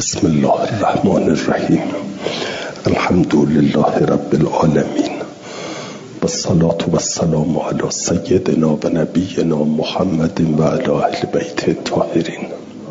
بسم الله الرحمن الرحیم. الحمد لله رب العالمین و الصلاة و السلام علی سیدنا و نبینا محمد و علی اهل بیت الطاهرین.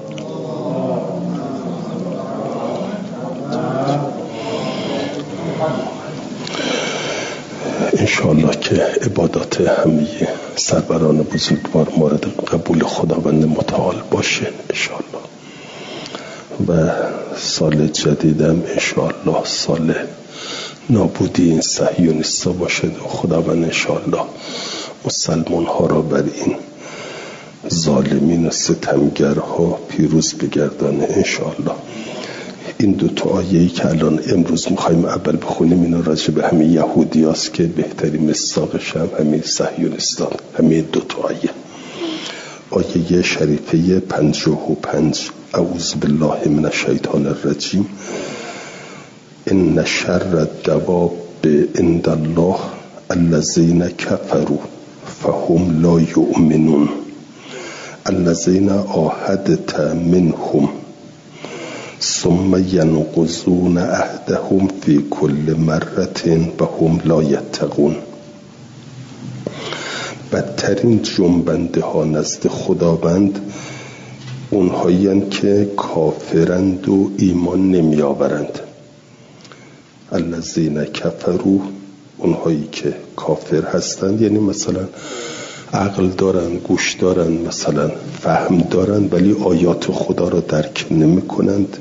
انشاءالله که عبادات همه سروران بزرگوار مورد قبول خداوند متعال باشه انشاءالله. و سال جدیدم انشاءالله سال نابودی این صهیونیستا باشه و خداوند انشاءالله مسلمان ها را بر این ظالمین و ستمگرها پیروز بگردانه انشاءالله. این دو تا آیه‌ای که الان امروز میخوایم اول بخونیم اینا راجع به همه یهودی هست که بهترین مصداقش هم همه صهیونیستان. همه دو تا آیه شریفه 55 اعوذ بالله من الشیطان الرجیم. ان شر الدواب عند الله الذين كفروا فهم لا يؤمنون الذين عاهدت منهم ثم ينقضون عهدهم في كل مرة وهم لا يتقون. بدترین جنبنده ها نزد خداوند اونهایین که کافرند و ایمان نمی آورند. الذین کفروا، اونهایی که کافر هستند، یعنی مثلا عقل دارن، گوش دارن، مثلا فهم دارن، ولی آیات خدا را درک نمی کنند.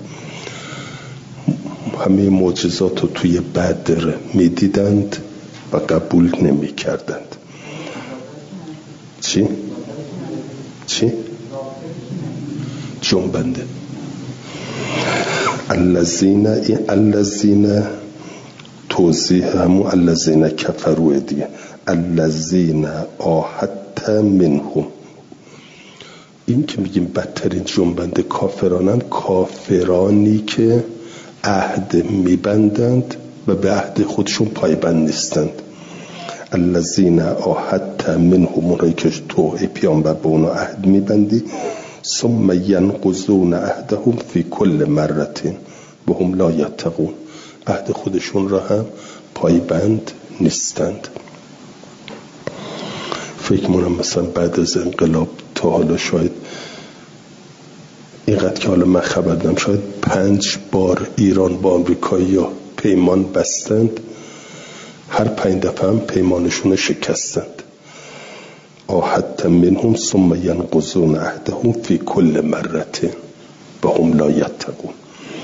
همه معجزات رو توی بدر می دیدند و قبول نمی کردند. چی؟ جنبنده. الذین توضیح همون الذین کفروا دیگه. الذین عاهدت منهم، این که میگیم بدترین جنبنده کافرانن، کافرانی که عهد میبندند و به عهد خودشون پایبند نیستند. الذین عاهدت منهم، اونایی که تو ای پیامبر به اونا عهد میبندی. ثم ینقضون عهدهم فی کل مرة وهم لا یتقون، عهد خودشون را هم پایبند نیستند. فکر می‌کنم مثلا بعد از انقلاب تا حالا شاید اینقدر که حالا من خبر ندارم، شاید 5 بار ایران با آمریکایی‌ها پیمان بستند، هر 5 دفعه هم پیمانشون شکستند. عاهدت منهم ثم ینقضون عهدهم فی کل مرة وهم لا یتقون.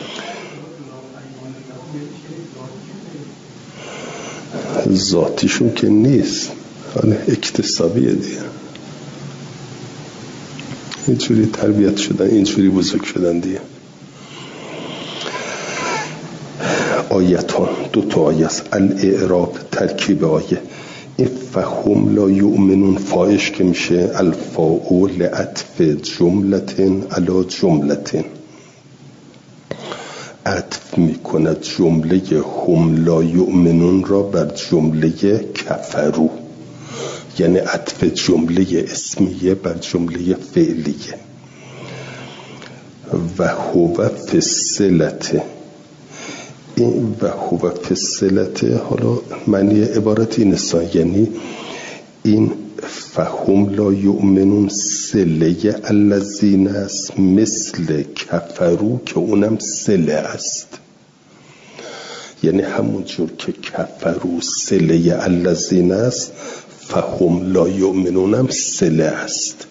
ذاتیشون که نیست، اکتسابیه دیگه. اینجوری تربیت شدن، اینجوری بزرگ شدن دیگه. آیتان، 2 آیه است. الاعراب، ترکیب آیه. این فهم لا یؤمنون فایش که میشه الفاعل عطف جملتن علی جملتن، عطف میکند جمله هم لا یؤمنون را بر جمله کفرو، یعنی عطف جمله اسمیه بر جمله فعلیه. و هو فی الصلة، این و هو فی الصلة حالا معنی عبارت این است، یعنی این فهم لا یؤمنون صله الذین است، مثل کفرو که اونم صله است. یعنی همون جور که کفرو صله الذین است، فهم لا یؤمنون هم صله است.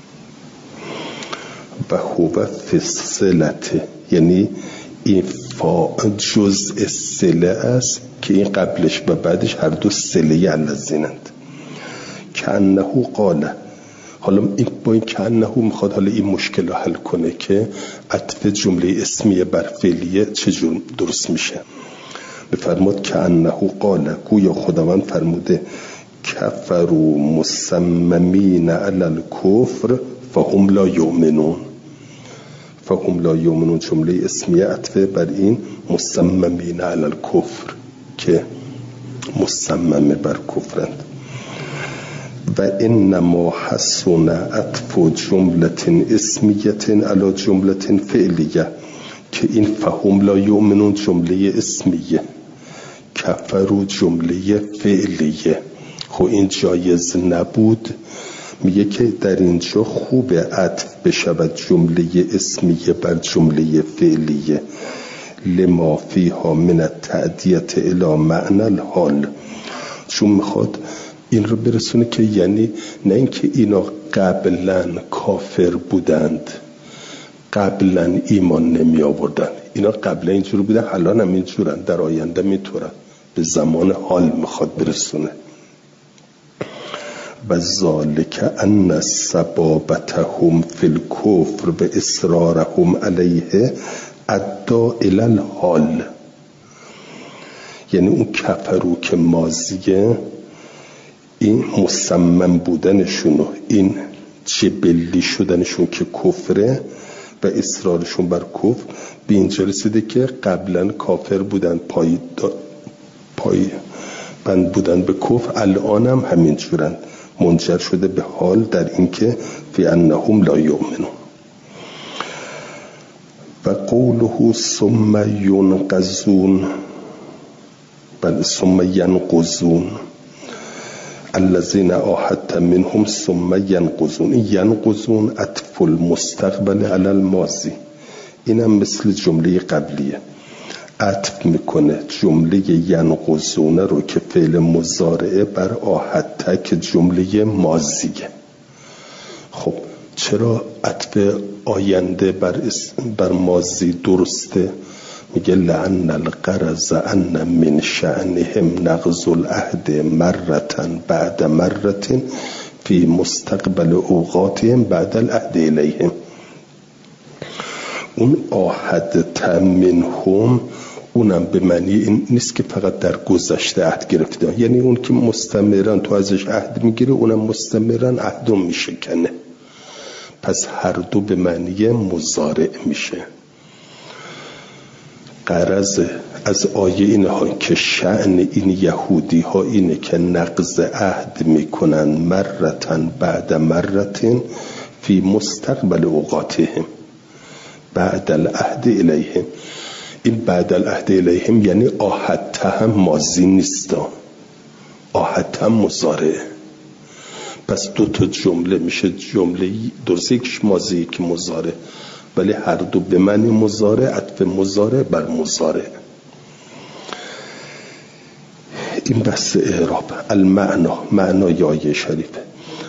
و هو فی الصلة، یعنی این جزء صله است که این قبلش و بعدش هر دو صله الذینند. که انه قاله، حالا این با این که انه میخواد حالا این مشکل رو حل کنه که عطف جمله اسمیه بر فعلیه چجور درست میشه. بفرماد که انه قاله، گویا خداوند فرموده کفروا مصممین علی الکفر فهم لا یؤمنون. فهم لا یؤمنون جمله اسمیه عطف بر این مصممین علی الکفر که مصمم بر کفرند. و انما حسن عطف جملة اسمیة علی جملة فعلیه، که این فهم لا یؤمنون جمله اسمیه، کفروا جمله فعلیه. خب این جایز نبود. میگه که در اینجا خوب عطف بشود جمله اسمیه بر جمله فعلیه، لما فیها من التعدیت الی معنی الحال، چون میخواد این رو برسونه که یعنی نه اینکه اینا قبلا کافر بودند، قبلا ایمان نمی آوردن، اینا قبلا اینجور بودن، الان هم اینجورن، در آینده میتورن، به زمان حال میخواد برسونه. و ذالک ان سبابتهم فی الکفر به اصرارهم علیه ادعا الی الحال، یعنی اون کفرو که ماضیه، این مصمم بودنشون و این جبلی شدنشون که کفره و اصرارشون بر کفر به اینجا رسیده که قبلا کافر بودن، پای بند بودن به کفر، الان هم همین جورن، منجر شده به حال در اینکه فی انهم لا یؤمنون. و قوله ثم ینقضون، بل ثم ینقضون الذین عاهدت منهم ثم ینقضون، ینقضون عطف المستقبل علی الماضی، اینم مثل جمله قبلیه، عطف میکنه جمله ینقضون رو که فعل مضارعه بر عاهدت که جمله ماضیه. خب چرا عطف آینده بر ماضی درسته؟ میگه لعن الغرض ان من شأنهم نقض العهد مرتن بعد مرتن فی مستقبل اوقاتهم بعد العهد الیهم. اون عهد منهم اونم به معنی این نیست که فقط در گذشته عهد گرفته، یعنی اون که مستمرن تو ازش عهد میگیره، اونم مستمرن عهد رو میشکنه، پس هر دو به معنی مضارع میشه. غرض از آیه اینه ها که شأن این یهودی ها اینه که نقض عهد میکنن مرتن بعد مرتن فی مستقبل اوقاتهم بعد العهد الیهم. این بعد العهد الیهم یعنی عهد هم ماضی نیست، عهد هم مضارع، پس دو تا جمله میشه جمله درسته، یکیش ماضی یکی مضارع، ولی هر دو به معنی مضارع، عطف مضارع بر مضارع. این بحث اعراب. المعنا، معنای آیه شریفه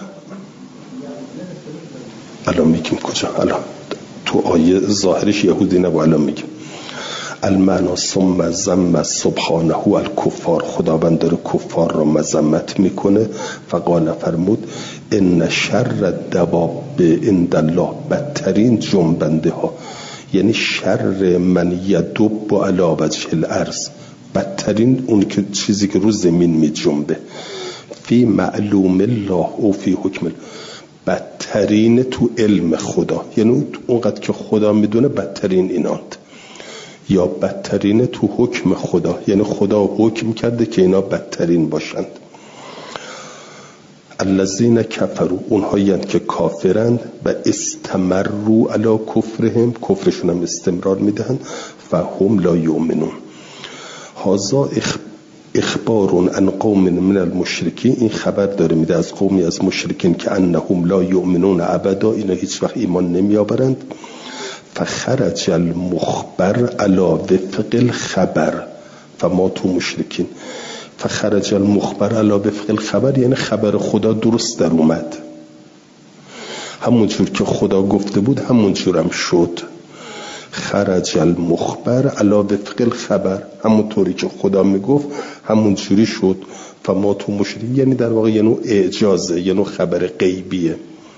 الان میگیم کجا، الان تو آیه ظاهرش یهودی نبود، الان میگیم المعنا ثم ذم سبحانه الکفار، خداوند داره کفار را مذمت میکنه. فقال فرمود ان شر الدواب عند الله، بدترین جنبنده ها، یعنی شر من یدب علی وجه الارض، بدترین اون که چیزی که رو زمین می جنبه، فی معلوم الله او فی حکم الله، بدترین تو علم خدا، یعنی اونقدر که خدا میدونه بدترین ایناند، یا بدترین تو حکم خدا، یعنی خدا حکم کرده که اینا بدترین باشند. الذین کفروا، اونهایی که کافرند و استمروا علی کفرهم، کفرشون هم استمرار میدهند، فهم لا یؤمنون. هذا اخبار عن قوم من المشرکین، این خبر داره میده از قومی از مشرکین که انهم لا یؤمنون ابدا، اینا هیچ وقت ایمان نمیآورند. فخرج المخبر علی وفق الخبر فما تو مشرکین. فخرج المخبر علی وفق الخبر یعنی خبر خدا درست در اومد، همونجور که خدا گفته بود همونجور هم شد. خرج المخبر علی وفق الخبر، همونطوری که خدا میگفت همونجوری شد. فما تو مشرکین یعنی در واقع یه نوع اعجازه، یه نوع خبر غیبیه.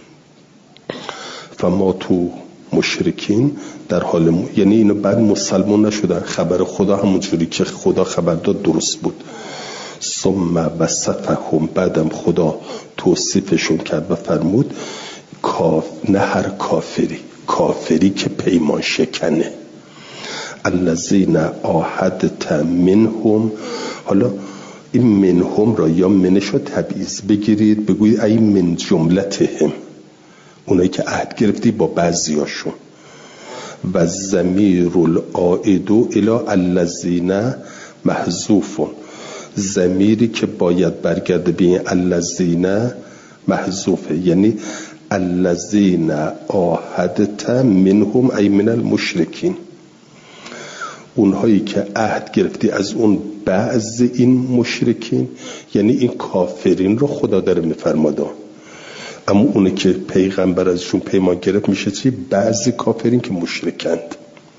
فما تو مشرکین در حال یعنی اینو بعد مسلمان نشدن، خبر خدا همونجوری که خدا خبر داد درست بود. ثم وصفهم، بعدم خدا توصیفشون کرد و فرمود نه هر کافری که پیمان شکنه. الذین عاهدت منهم، حالا این منهم را یا منشو تبعیض بگیرید، بگویید ای من جملتهم، اونایی که عهد گرفتی با بعضیاشون. و ضمیر العائد الی الذین محذوف، ضمیری که باید برگرده به این الذین محذوفه، یعنی الذین عاهدت منهم ای من المشرکین، اونهایی که عهد گرفتی از اون بعض این مشرکین، یعنی این کافرین رو خدا داره میفرماده، اما اونه که پیغمبر ازشون پیمان گرفت میشه چی؟ بعضی کافرین که مشرکند.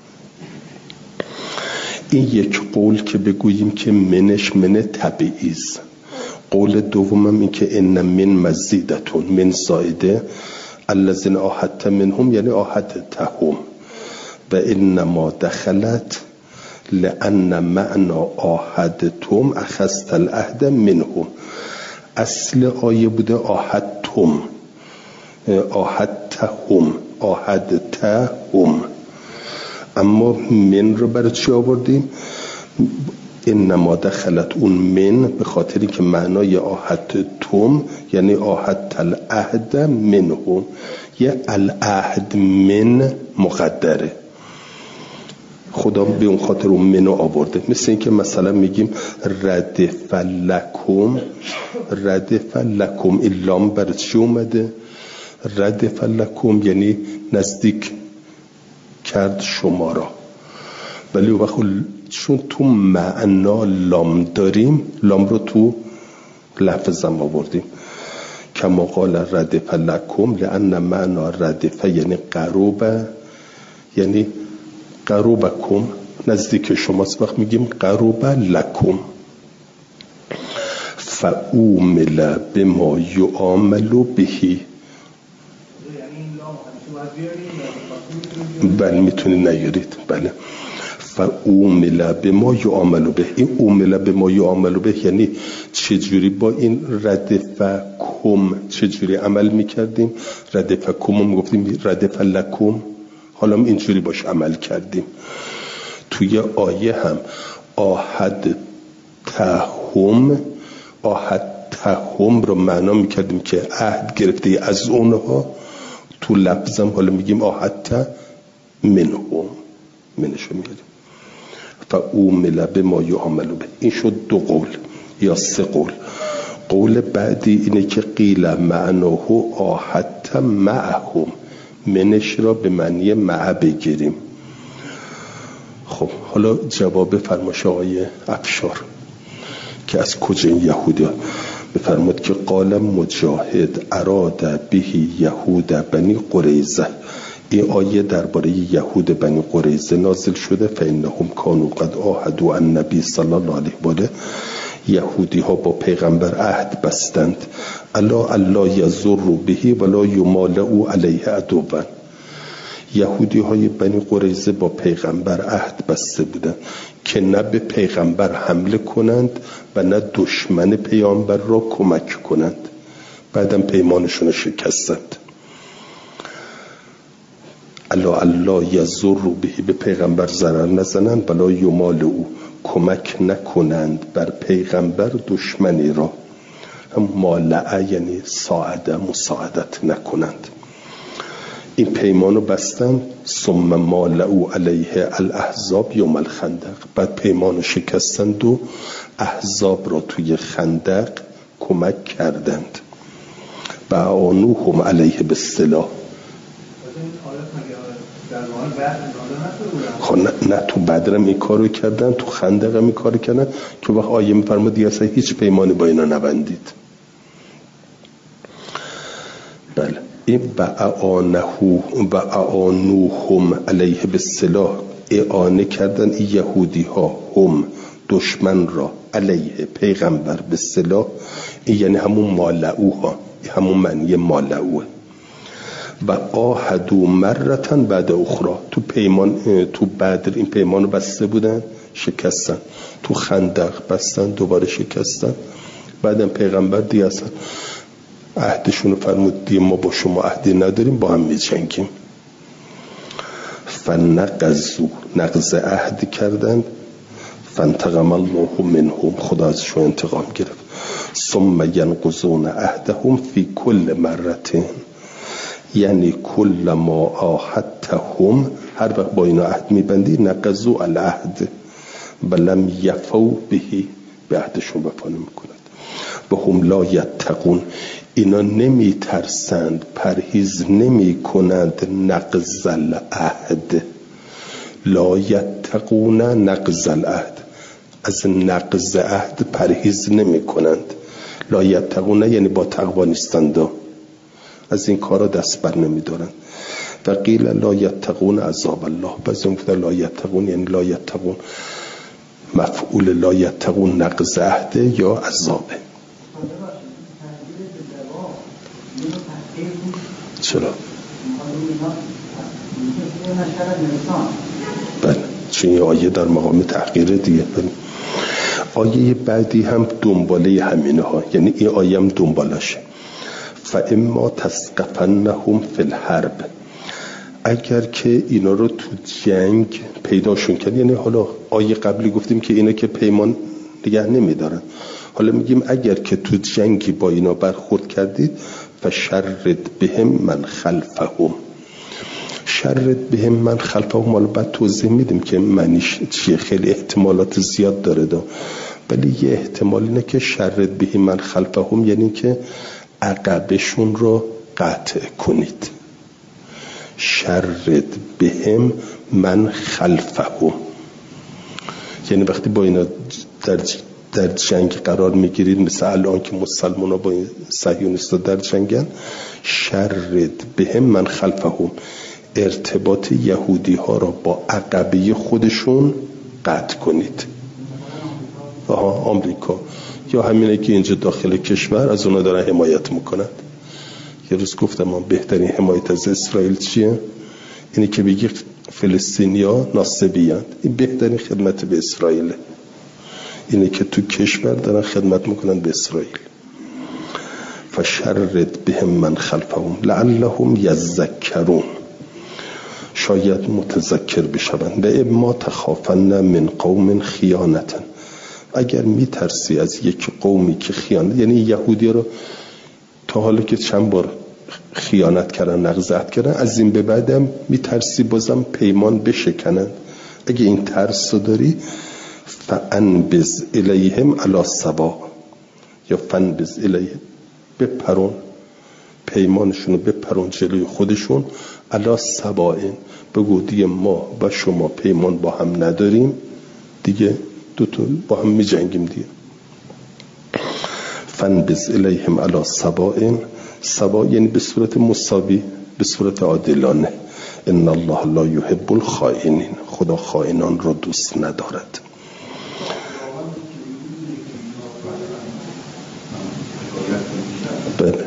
این یک قول که بگوییم که منش من تبعیض. قول دومم این که ان من مزیدتون، من زائده، الذین عاهدت منهم یعنی عاهدتهم، و انما دخلت لأن معنا عاهدتم اخذت العهد منهم. اصل آیه بوده عاهدتم، عاهدتهم، اما من رو برای چی آوردیم؟ انما دخلت اون من به خاطری که معنای عاهدتم یعنی عاهدت العهد منهم، یه العهد من مقدره، خدا به اون خاطر اون منو آورده. مثل این که مثلا میگیم ردف لکم، این لام برای چی اومده؟ ردف لکم یعنی نزدیک کرد شما را، ولی وقت چون تو معنا لام داریم، لام رو تو لفظم آوردیم. کما قال ردف لکم لأن معنا ردف یعنی قروبه، یعنی قروبکم نزدیک شماست، وقت میگیم قروب لکم. فاومل بما یعامل بهی، بله میتونی نیارید، بله. فاومل بما یعامل به، این اومل بما یعامل به یعنی چجوری با این ردفکم چجوری عمل میکردیم؟ ردفکم هم گفتیم ردف لکم، حالا اینجوری باش عمل کردیم. توی آیه هم عاهدتهم رو معنا میکردیم که عهد گرفته از اونها، تو لفظم حالا میگیم عاهدت منهم، منشو میگیم. فاومل بما یعامل به، این شد دو قول یا سه قول. قول بعدی اینه که قیل معناه عاهدت معهم، منش را به معنی مع بگیریم. خب حالا جواب فرمایش آقای افشار که از کجا این یهودی بفرمود که قال مجاهد اراد بهی یهود بنی قریظه، این آیه درباره یهود بنی قریظه نازل شده. فانهم کانوا قد عاهدوا النبی صلی الله علیه و آله، یهودی ها با پیغمبر عهد بستند، الا یضر به ولا یمالئ علیه عدوا، یهودی های بنی قریظه با پیغمبر عهد بسته بودند که نه به پیغمبر حمله کنند و نه دشمن پیامبر را کمک کنند، بعدم پیمانشون رو شکستند. الا یضر به پیغمبر ضرر نزنند، ولا یمالئ کمک نکنند بر پیغمبر دشمنی را، هم مالعه یعنی ساعده مساعدت نکنند. این پیمانو بستن. ثم مالعو علیه الاحزاب یوم الخندق، بعد پیمانو شکستند و احزاب را توی خندق کمک کردند. بعانوهم علیه بالسلاح. خب نه تو بدرم این کارو کردن، تو خندقم این کارو کردن که وقت آیه میفرماد دیگه اصلا هیچ پیمانی با اینا نبندید. بله. این بعانوهم علیه بالسلاح، اعانه کردن این یهودی ها هم دشمن را علیه پیغمبر به سلاح، این یعنی همون مالعوها، همون معنی مالعوه. و آهدو مرتن بعد اخرى، تو پیمان تو بدر این پیمانو بسته بودن شکستن، تو خندق بستن دوباره شکستن، بعدم پیغمبر دیگه اصلا عهدشونو فرمود دیگه ما با شما عهدی نداریم، با هم میجنگیم. فنقضوا، نقض عهد کردند. فانتقم الله منهم، خدا ازشون انتقام گرفت. ثم ینقضون عهدهم فی کل مرتين، یعنی کل ما عاهدتهم، هر وقت با اینا عهد میبندی نقضوا العهد ولم یفوا بهی، به عهدشون وفا نمیکنند. و هم لا یتقون، اینا نمی ترسند، پرهیز نمی کنند نقض العهد. لا یتقون نقض العهد، از نقض عهد پرهیز نمی کنند. لا یتقون یعنی با تقوا نیستند، از این کارا دست بر نمی دارند. و قیل لا یتقون عذاب الله، بعضی گفتن لا یتقون یعنی لا یتقون مفعول لا یتقون نقض عهد یا عذابه. چرا؟ بله، چون این آیه در مقام تحقیر دیگه. آیه بعدی هم دنباله همینه ها، یعنی این آیه هم دنبالشه. فاما تثقفنهم فی الحرب، اگر که اینا رو تو جنگ پیداشون کرد، یعنی حالا آیه قبلی گفتیم که اینا که پیمان نگه نمیدارن، حالا میگیم اگر که تو جنگی با اینا برخورد کردید فشرد بهم من خلفهم. شرد بهم من خلفهم، حالا بعد توضیح میدیم که معنیش چیه، خیلی احتمالات زیاد داره ولی یه احتمال اینه که شرد بهم من خلفهم یعنی که عقبشون رو قطع کنید. شرد بهم من خلفهم یعنی وقتی با اینا در جنگ قرار میگیرید، مثل الان که مسلمان ها با این صهیونیستا در جنگن، شرد بهم من خلفهم، ارتباط یهودی ها را با عقبه خودشون قطع کنید. آمریکا یا همینه که اینجا داخل کشور از اونا دارن حمایت میکنند. یه روز گفتم من بهترین حمایت از اسرائیل چیه؟ اینه که بگی فلسطینیا ناصبیند. این بهترین خدمت به اسرائیل، اینه که تو کشور دارن خدمت میکنن به اسرائیل. فشرد بهم من خلفهم لعلهم یذکرون، شاید متذکر بشوند. و اما تخافن من قوم خیانتا، اگر میترسی از یک قومی که خیانت، یعنی یهودی رو تا حالا که چند بار خیانت کردن، نقض عهد کردن، از این به بعدم میترسی بازم پیمان بشکنن، اگه این ترس رو داری فانبذ الیهم علی سوا، یا فانبذ الیهم، بپرون پیمانشون رو، بپرون جلوی خودشون، علی سوا، بگو دیگه ما و شما پیمان با هم نداریم دیگه، دوتا با هم می جنگیم دیگه. فانبذ الیهم علی سوا، سوا یعنی به صورت مساوی، به صورت عادلانه. ان الله لا یحب الخائنین، خدا خائنان را دوست ندارد. بله.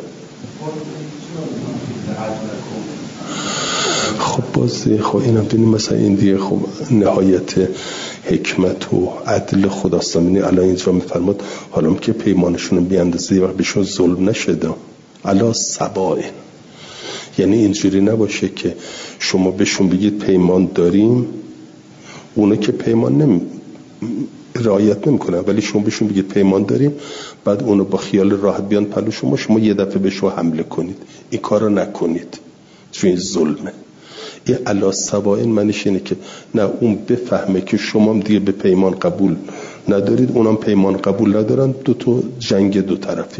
خب بازی خب اینا ببینیم مثلا این دیگه خب نهایت حکمت و عدل خداست. یعنی الان اینجا میفرماد حالا که پیمانشون رو بیاندازه وقت بهشون ظلم نشده، علی سواء، یعنی اینجوری نباشه که شما بهشون بگید پیمان داریم، اونا که پیمان رعایت نمیکنن، ولی شما بهشون بگید پیمان داریم، بعد اونو با خیال راحت بیان پلو شما یه دفعه بهشون حمله کنید. این کارو نکنید چون این ظلمه. این علی سواء معنیش اینه که نه اون بفهمه که شما دیگه به پیمان قبول ندارید، اونم پیمان قبول ندارن، دو جنگ دو طرفی.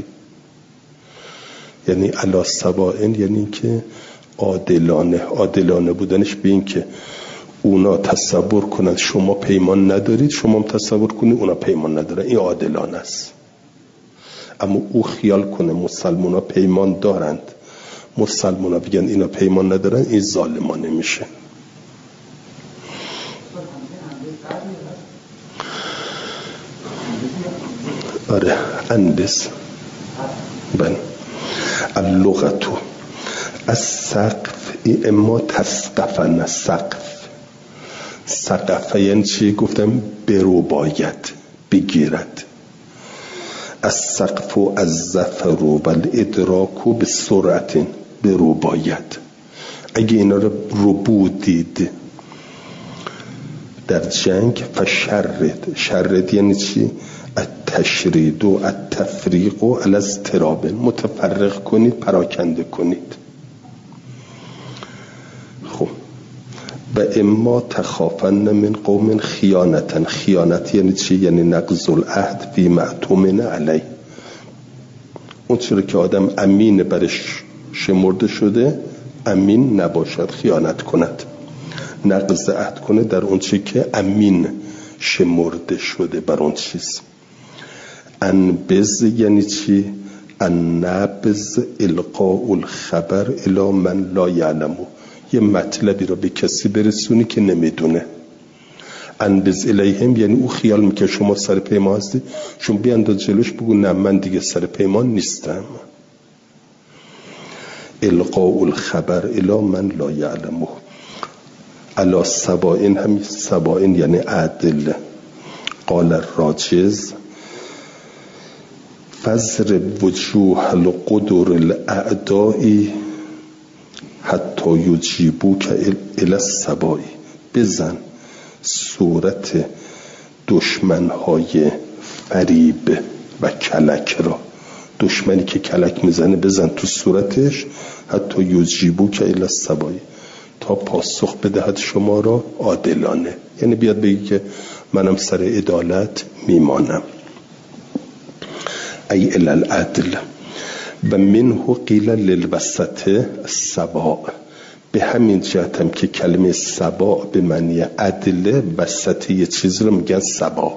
یعنی علی سواء یعنی که عادلانه بودنش به این که اونا تصور کنند شما پیمان ندارید، شما هم تصور کنید اونا پیمان ندارن، این عادلانه است. اما او خیال کنه مسلمان ها پیمان دارند، مسلمان ها بگن اینا پیمان ندارن، این ظالمانه میشه. آره اندس بله. اللغتو از سقف، اما تسقفن، سقفه یعنی چی؟ گفتم برو باید بگیرد. از سقف و از زفر و الادراکو به سرعت، برو باید. اگه اینا رو بودید در جنگ شرد یعنی چی؟ التشرید و التفریق و الاضطراب، متفرق کنید، پراکنده کنید. و اما تخافن من قوم خیانتا. خیانت یعنی چی؟ یعنی نقض العهد فی ما اؤتمن علیه. اون چیزی که آدم امین برش شمرده شده امین نباشد، خیانت کند، نقض عهد کنه در اون چیزی که امین شمرده شده بر اون چیز. انبز یعنی چی؟ النبذ القاء الخبر الی من لا یعلم. یه مطلبی رو به کسی برسونی که نمیدونه. انبز الیهم یعنی او خیال میکنه شما سر پیمان هستی، شما بیانداز جلوش بگو نه من دیگه سر پیمان نیستم. القاء الخبر الی من لا یعلم. علی سوائن، هم سوائن یعنی عدل. قال الراجز فضرب وجوه القدر الاعداء حتی یجیبوک الی السباء. بزن صورت دشمنهای فریب و کلک را. دشمنی که کلک میزنه بزن تو صورتش، حتی یجیبوک الی السباء، تا پاسخ بدهد شما را عادلانه. یعنی بیاد بگی که منم سر عدالت میمانم. ای الی العدل. و منه قیل للوسط سباء. به همین جهت هم که کلمه سباء به معنی عدل، وسط یه چیز رو میگن سباء.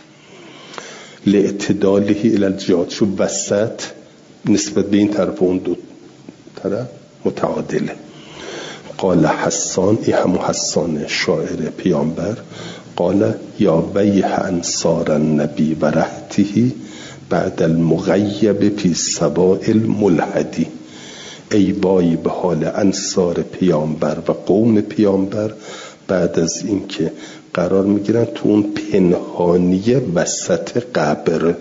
لاعتداله الی الجهات، چون وسط نسبت به این طرف و اون دو طرف متعادله. قال حسان، ای همو حسان شاعر پیامبر، قال یا ویح انصار النبی و رهته بعد المغیب فی سباء الملحدی. ای وای به حال انصار پیامبر و قوم پیامبر بعد از این که قرار میگیرن تو اون پنهانی وسط قبر.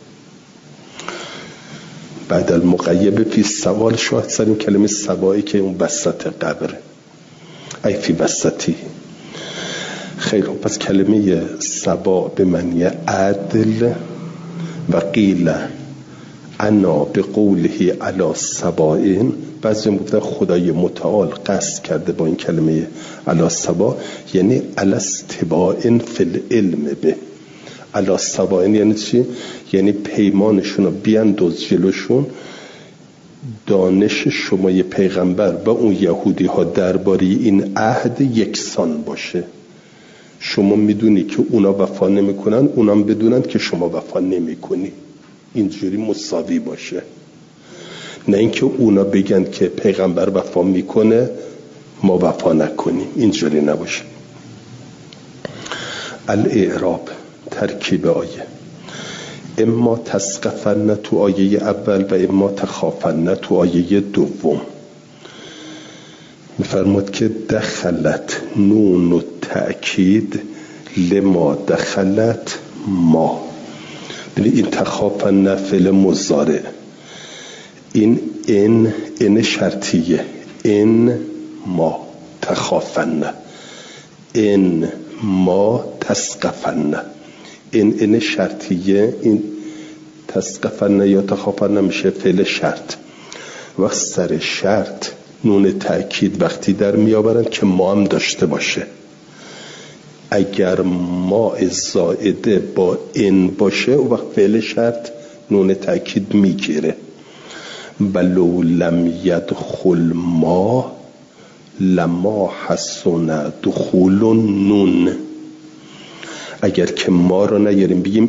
بعد المغیب فی سوال شاهد سر این کلمه سبایی که اون وسط قبر، ای فی وسطی. خیلی پس کلمه سبا به معنی عدل. و قیل انا به قوله علی سبائن، بعضی میگفتن خدای متعال قصد کرده با این کلمه علی سبا یعنی علی استباء فی العلم به. علی سبائن یعنی چی؟ یعنی پیمانشون رو بیانداز جلوشون، دانش شما یه پیغمبر و اون یهودی ها درباره این عهد یکسان باشه. شما میدونی که اونا وفا نمیکنن، اونام بدونن که شما وفا نمیکنی. اینجوری مساوی باشه، نه اینکه اونا بگن که پیغمبر وفا میکنه ما وفا نکنیم. اینجوری نباشه. الاعراب، ترکیب آیه. اما تسقفن تو آیه اول و اما تخافن تو آیه دوم. میفرماد که دخلت نون و تأکید لما دخلت ما. این تخافن فعل مضارع، این ان شرطیه، ان ما تخافن، ان ما تسقفن. این شرطیه، این تسقفن یا تخافن میشه فعل شرط. وقت سر شرط نون تأکید وقتی در میآورن که ما هم داشته باشه. اگر ما زائده با ان باشه و وقت فعل شرط نون تأکید میگیره. ولو لم یدخل ما لما حسن دخول نون. اگر که ما رو نیاریم بگیم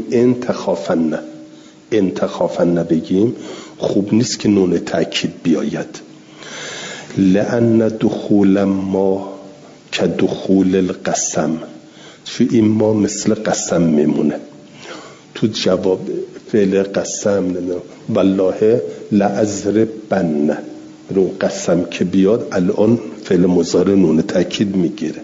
انتخافن بگیم، خوب نیست که نون تأکید بیاید. لأن دخول ما که دخول القسم، چون این ما مثل قسم میمونه. تو جواب فعل قسم والله لأضربن، رو قسم که بیاد الان فعل مضارع نون تأکید میگیره.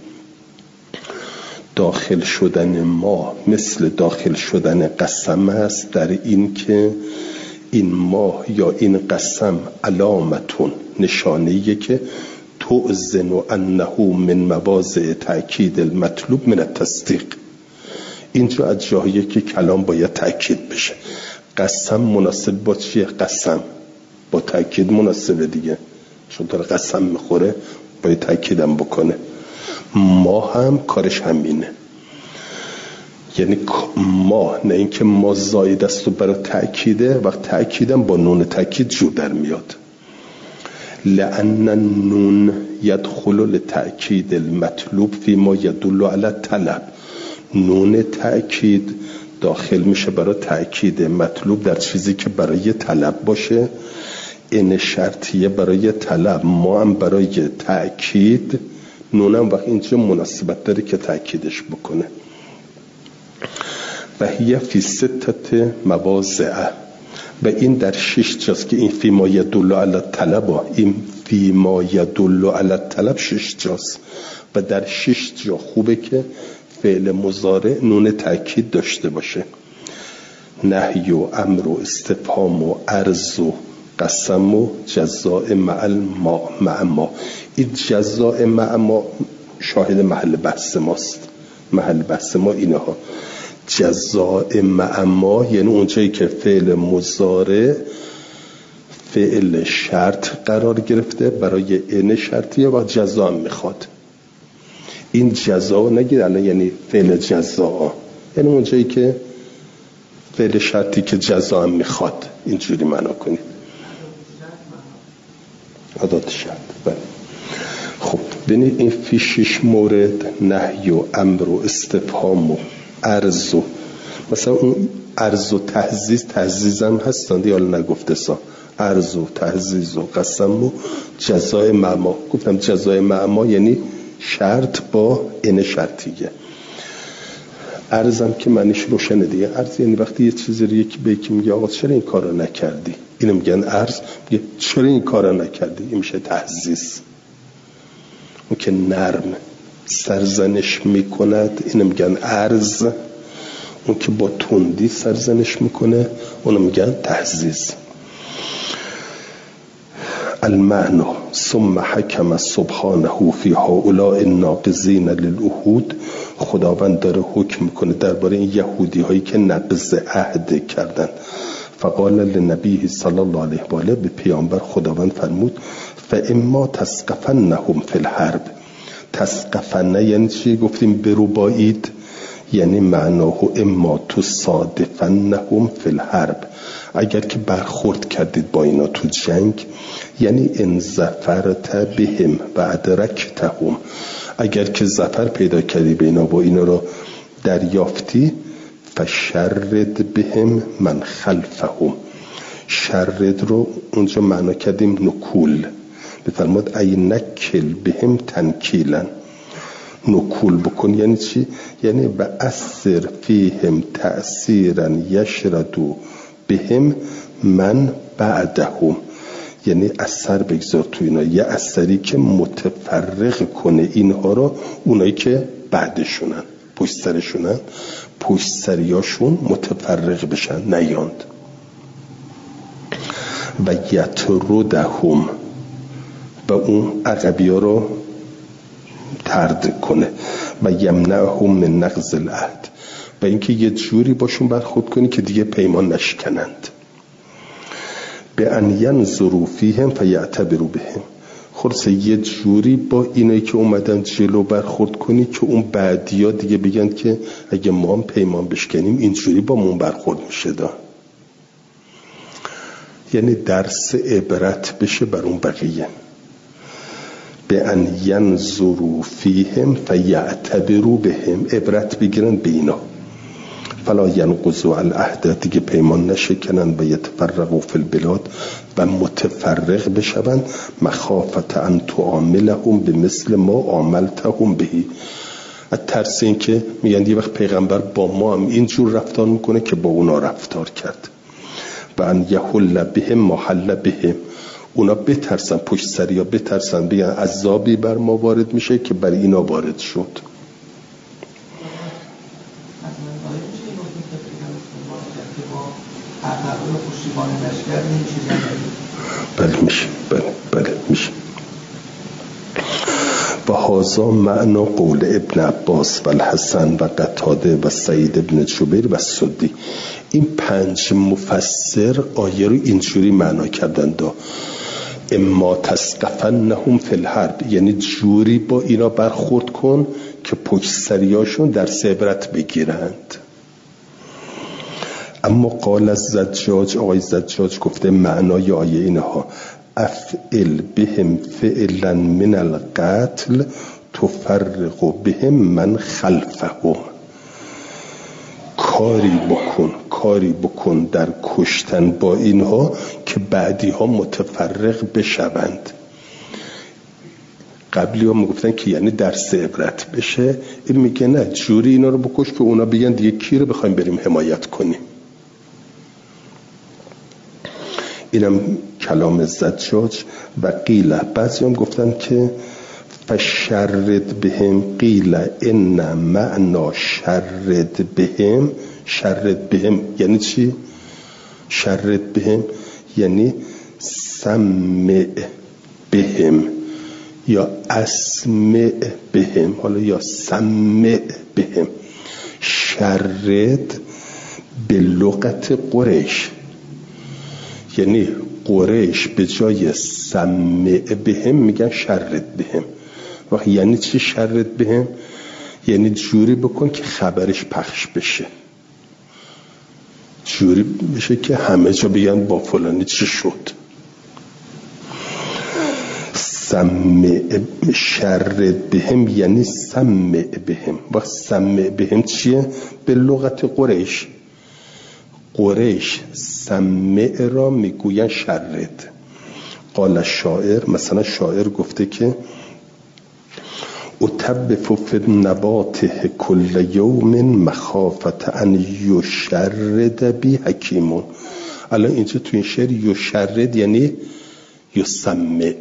داخل شدن ما مثل داخل شدن قسم است، در این که این ما یا این قسم علامتون، نشانه‌ایه که تؤذن انه من مواضع تأکید المطلوب من التصدیق. اینجا از جاییه که کلام باید تأکید بشه. قسم مناسب با چیه؟ قسم با تأکید مناسبه دیگه، چون داره قسم میخوره باید تأکیدم بکنه. ما هم کارش همینه. یعنی ما، نه اینکه ما زاید است و برای تأکیده، وقت تأکیدم با نون تأکید جور در میاد. لأن النون يدخل لتأکید المطلوب فيما يدل على الطلب. نون تأکید داخل میشه برای تأکید مطلوب در چیزی که برای طلب باشه. این شرطیه برای طلب، ما هم برای تأکید. نونم وقت اینجا مناسبت داره که تأکیدش بکنه. و هی فی ستت مواضع، و این در 6 جاست که این فیما یدل علی الطلب، این فیما یدل علی الطلب 6 جاست و در 6 جا خوبه که فعل مضارع نون تأکید داشته باشه. نهی و امر و استفهام و عرض و قسم و جزاء مع ما. این جزاء مع ما شاهد محل بحث ماست. محل بحث ما اینها. جزاء مع ما یعنی اونجایی که فعل مضارع فعل شرط قرار گرفته برای این شرطیه و جزا هم میخواد. این جزا نگید الان یعنی فعل جزا، یعنی اونجایی که فعل شرطی که جزا هم میخواد، اینجوری معنا کنید. عداد شرط. بله. خب ببینید این فی 6 مورد، نهی و امر و استفهام و عرض و مثلا اون عرض و تحزیز هم هستن دیگه، حالا نگفته سا عرض و تحزیز و قسم و جزای معما. گفتم جزای معما یعنی شرط با این شرطیه. عرضم که معنیش روشنه دیگه. عرض یعنی وقتی یه چیزی رو یکی به یکی میگه آقا چرا این کارو نکردی، اینو میگن عرض. میگه چرا این کارو نکردی، این میشه تحزیز. اون که نرم سرزنش میکند اینو میگن عرض. اون که با تندی سرزنش میکنه اونو میگن تحزیز. المعنى ثم حکم سبحانه فی هؤلاء الناقضین للعهود. خداوند داره حکم میکنه درباره این یهودی هایی که نقض عهد کردن. فقال لنبیه صلی الله علیه و آله، به پیامبر خداوند فرمود فاما تثقفنهم فی الحرب. تثقفن یعنی چی؟ گفتیم بربایید، یعنی معناه اما تصادفنهم فی الحرب، اگر که برخورد کردید با اینا تو جنگ، یعنی ان ظفرت بهم و ادرکتهم، اگر که ظفر پیدا کردی به اینا، با اینا رو دریافتی، فشرد بهم من خلفهم. شرد رو اونجا معنا کردیم نکول. بفرماد ای نکل بهم تنکیلا، نکول بکن. یعنی چی؟ یعنی و اثر فیهم تأثیرا یشردو بهم من بعدهم، یعنی اثر بگذار تو اینا، یه اثری که متفرق کنه اینها رو، اونایی که بعدشونن، پشت سرشونن، پشت سریاشون متفرق بشن، نیاند. و یتردهم، و اون عقبی ها رو طرد کنه. و یمنعهم من نقض العهد، و اینکه یه جوری باشون برخورد کنی که دیگه پیمان نشکنند. به ان ینظروا فیهم فیعتبروا بهم، خلاصه یه جوری با اینایی که اومدن جلو برخورد کنی که اون بعدیا دیگه بگن که اگه ما هم پیمان بشکنیم اینجوری با مون برخورد میشه دا. یعنی درس عبرت بشه بر اون بقیه. به ان ینظروا فیهم فیعتبروا بهم، عبرت بگیرن به اینا. فلا ینقضوا العهد، دیگه پیمان نشکنن. و یتفرقوا فی البلاد، و متفرق بشون. مخافت ان تعاملهم بمثل ما عاملتهم بهی، از ترس این که میگن یه وقت پیغمبر با ما هم اینجور رفتار میکنه که با اونا رفتار کرد. و ان یحل بهم ما حل بهم، اونا بترسن، پشت سریا بترسن، بگن عذابی بر ما وارد میشه که بر اینا وارد شد. بله میشه، بله میشه. و هذا معنا قول ابن عباس و الحسن و قتاده و سعید ابن جبیر و سدی. این 5 مفسر آیه رو اینجوری معنا کردن دا. اما تسقفنهم فی الحرب، یعنی جوری با اینا برخورد کن که پشت سریاشون در عبرت بگیرند. اما قال الزجاج، آقای زجاج گفته معنای آیه اینها افعل بهم فعلا من القتل تفرق بهم من خلفهم، کاری بکن در کشتن با اینها که بعدی ها متفرق بشوند. قبلی ها میگفتن که یعنی درس عبرت بشه، این میگه نه، جوری اینا رو بکش که اونا بگن دیگه کی رو بخوایم بریم حمایت کنیم. اینم کلام زجاج. و قیل، بعضی هم گفتن که فشرد بهم، قیل ان معنا شرد بهم، شرد بهم یعنی چی؟ شرد بهم یعنی سمع بهم یا اسمع بهم، حالا یا سمع بهم. شرد به لغت قریش، یعنی قریش به جای سمع بهم میگن شرد بهم. وقت یعنی چی شرد بهم؟ یعنی جوری بکن که خبرش پخش بشه، جوری بشه که همه جا بگن با فلانی چی شد. سمع شرد بهم یعنی سمع بهم. وقت سمع بهم چیه؟ به لغت قریش، قریش سمع را میگوین شرد. قال شاعر، مثلا شاعر گفته که اتبف فی النباته کل یوم مخافت ان یشرد بی حکیمون. الان اینجا تو این شعر یشرد یعنی یسمع،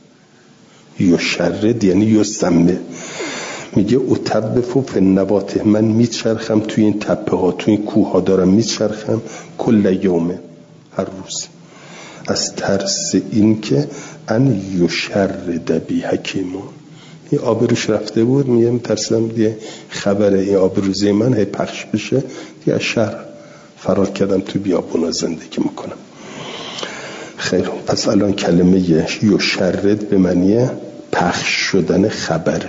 یشرد یعنی یسمع. میگه اتبف فی النباته، من میچرخم توی این تپه ها، توی این کوه ها دارم میچرخم، کل یوم هر روز، از ترس این که ان یشرد بی حکیمون. این آبروش رفته بود، میگه ترسیدم دیگه خبر این آبروزی من هی پخش بشه، دیگه از شهر فرار کردم تو بیابونا زندگی میکنم. خیر، پس الان کلمه یشرد به معنی پخش شدن خبره.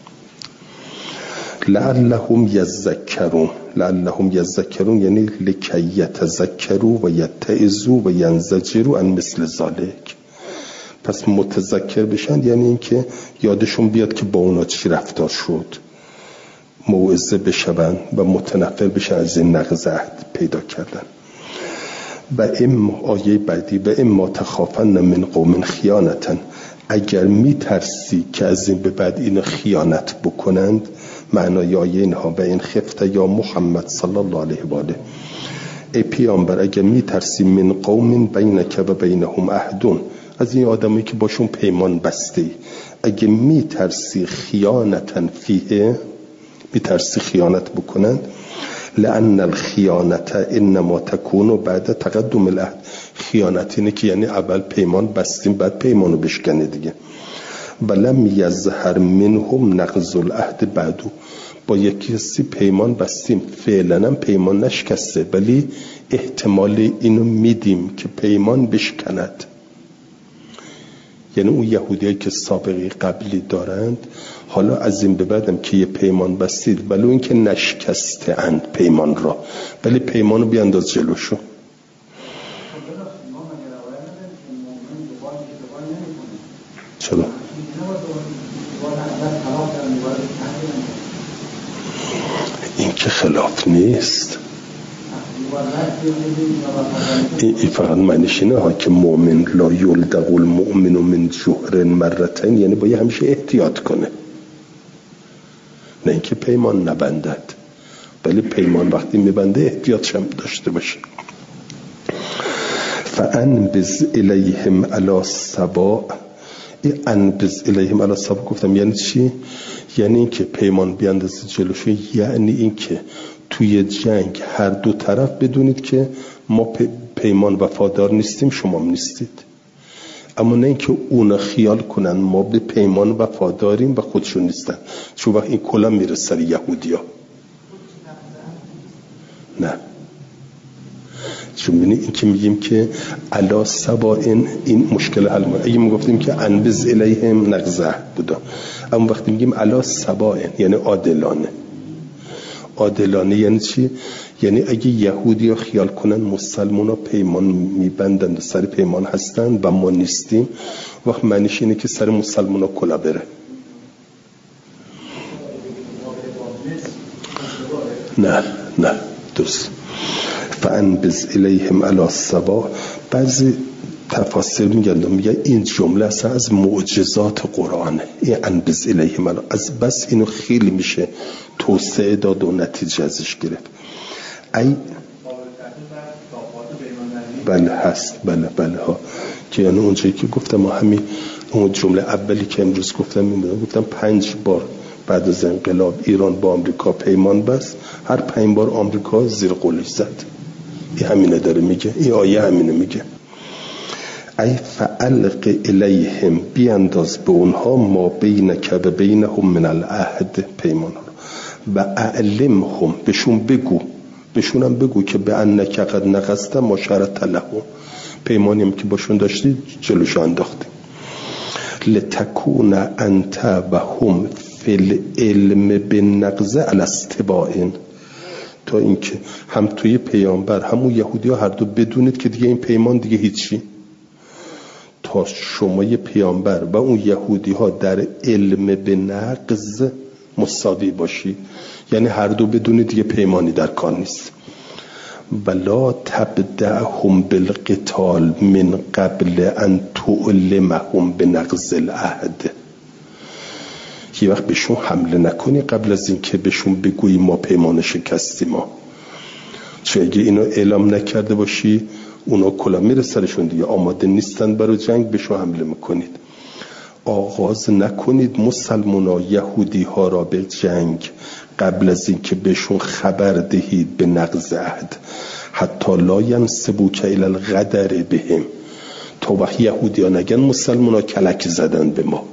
لعلهم یذکرون، لعلهم یذکرون یعنی لکی یتذکروا و یتعظوا و ینزجروا عن مثل ذلک. پس متذکر بشن یعنی این که یادشون بیاد که با اونا چی رفتار شد، موعظه بشون و متنفر بشن از این نقض عهد پیدا کردن. و اما آیه بعدی و اما تخافن من قوم خیانتا، اگر میترسی که از این به بعد این خیانت بکنند، معنای آیه اینها و این خفت یا محمد صلی الله علیه و آله، ای پیامبر اگر میترسی من قوم بینک و بینهم عهدون، از این آدمی که باشون پیمان بستی، اگه میترسی خیانتا فیه، میترسی خیانت بکنند، لأن الخیانت انما تکون بعد تقدم العهد، خیانت اینه که یعنی اول پیمان بستیم بعد پیمانو بشکنه دیگه. ولم یظهر منهم نقض العهد بعدو، با یکی کسی پیمان بستیم فعلا هم پیمان نشکسته ولی احتمال اینو میدیم که پیمان بشکند، یعنی اون یهودیایی که سابقه قبلی دارند حالا از این به بعدم که یه پیمان بستید ولو این که نشکسته اند پیمان را، ولی پیمانو بیانداز جلوشو. چرا؟ این که خلاف نیست، این فقط معنیش اینه ها که مؤمن لا یلدغ المؤمن من جحر مرتين، یعنی باید همیشه احتیاط کنه، نه اینکه پیمان نبندد، ولی پیمان وقتی میبنده احتیاطش هم داشته باشه. فانبذ الیهم علی سواء، این انبذ الیهم علی سواء گفتم یعنی چی؟ یعنی اینکه پیمان بیاندازه جلوشه، یعنی اینکه توی جنگ هر دو طرف بدونید که ما پیمان وفادار نیستیم، شما هم نیستید، اما نه اینکه اونا خیال کنن ما به پیمان وفاداریم و خودشون نیستن، چون وقت این کلا میره سر یهودیا. نه، چون ببینید این که میگیم که الا سبائن، این مشکل حل ما. اگه میگفتیم که انبذ الیهم نقزه بودا، اما وقتی میگیم الا سبائن یعنی عادلانه. عادلانه یعنی چی؟ یعنی اگه یهودی ها خیال کنن مسلمان ها پیمان میبندند و سر پیمان هستن و ما نیستیم، وقت معنیش اینه که سر مسلمان ها کلا بره. نه درست. فانبذ الیهم علی السبا. بعضی تفاسیر میگن این جمله اصلا از معجزات قرآنه. این انبذ الیهم از بس اینو خیلی میشه توسعه داد و نتیجه ازش گرفت. ای بله هست، بله ها، که یعنی اونجایی که گفتم ما همین اون جمله اولی که امروز گفتم 5 بار بعد از انقلاب ایران با آمریکا پیمان بست، هر 5 بار آمریکا زیر قولش زد. این همینه داره میگه، این آیه همینه میگه. ای فالق الیهم، بیانداز به اونها ما بینک و بینهم من العهد، پیمان ها، و اعلمهم، بهشونم بگو که به انک قد نقضت ما شرط لهم، پیمانیم که باشون داشتی جلوش انداختی. لتکون انت و هم فی العلم بالنقض علی استباء، تا اینکه هم توی پیامبر همون یهودی ها هر دو بدونید که دیگه این پیمان دیگه هیچی، تا شما یه پیامبر و اون یهودی ها در علم به نقض مساوی باشی، یعنی هر دو بدونید دیگه پیمانی در کار نیست. ولا تبدأهم بالقتال من قبل ان تعلمهم بنقض العهد، یه وقت بهشون حمله نکنی قبل از این که بهشون بگویی ما پیمان شکستیم ما. چون اگه اینو اعلام نکرده باشی اونا کلا میره سرشون دیگه، آماده نیستن برای جنگ، بهشون حمله میکنید. آغاز نکنید مسلمان ها یهودی ها را به جنگ قبل از این که بهشون خبر دهید به نقض عهد، حتی لا ینسبوک الی الغدر بهم، تا وقت یهودی ها نگن مسلمان ها کلک زدن به ما.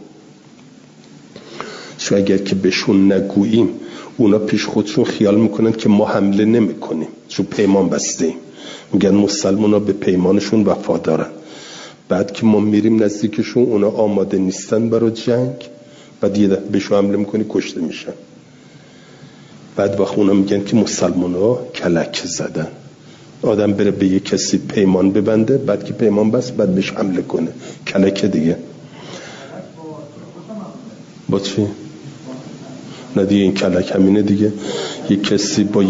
چون اگر که بهشون نگوییم اونا پیش خودشون خیال میکنن که ما حمله نمیکنیم چون پیمان بستیم، میگن مسلمان ها به پیمانشون وفادارن. بعد که ما میریم نزدیکشون اونا آماده نیستن برای جنگ، بعد یه دفعه بهشون حمله میکنی کشته میشن. بعد وقت اونا میگن که مسلمان ها کلک زدن. آدم بره به یه کسی پیمان ببنده، بعد که پیمان بست بعد بهش حمله کنه، کلک دیگه. با چی؟ نه دیگه این کلک همینه دیگه. یک کسی با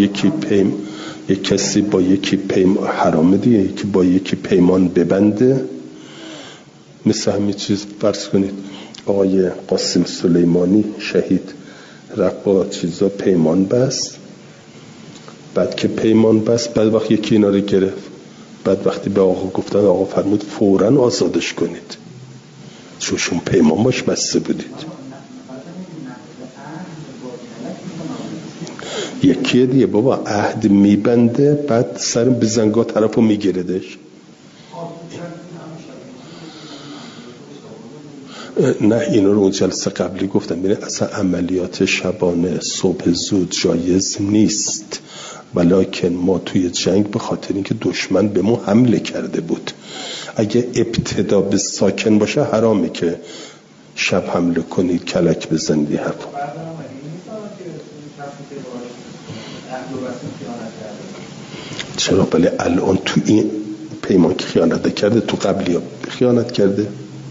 یکی پیمان حرامه دیگه، یکی با یکی پیمان ببنده. مثل همین چیز فرض کنید آقای قاسم سلیمانی شهید رفت با چیزا پیمان بست، بعد که پیمان بست بعد وقت یکی اینا رو گرفت، بعد وقتی به آقا گفتن آقا فرمود فوراً آزادش کنید چون شما پیمان باش بسته بودید. یکی دیگه بابا عهد میبنده بعد سر بزنگاه طرفو میگیردش. نه اینو رو اون جلسه قبلی گفتم، ببین اصلا عملیات شبانه صبح زود جایز نیست، ولکن ما توی جنگ به خاطر اینکه دشمن به ما حمله کرده بود، اگه ابتدا به ساکن باشه حرامه که شب حمله کنید کلک بزنید حرف. چرا؟ بله الان تو این پیمان که خیانت کرده، تو قبلی ها خیانت کرده.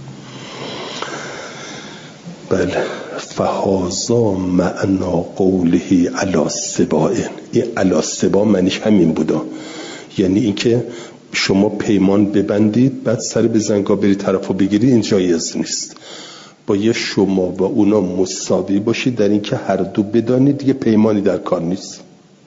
بله فهازا معنا قوله علی السبائن، این علی السبا معنیش همین بودا، یعنی اینکه شما پیمان ببندید بعد سر به زنگا برید طرفو بگیرید، این جایز نیست. باید شما و اونا مساوی باشید در اینکه هر دو بدانید دیگه پیمانی در کار نیست.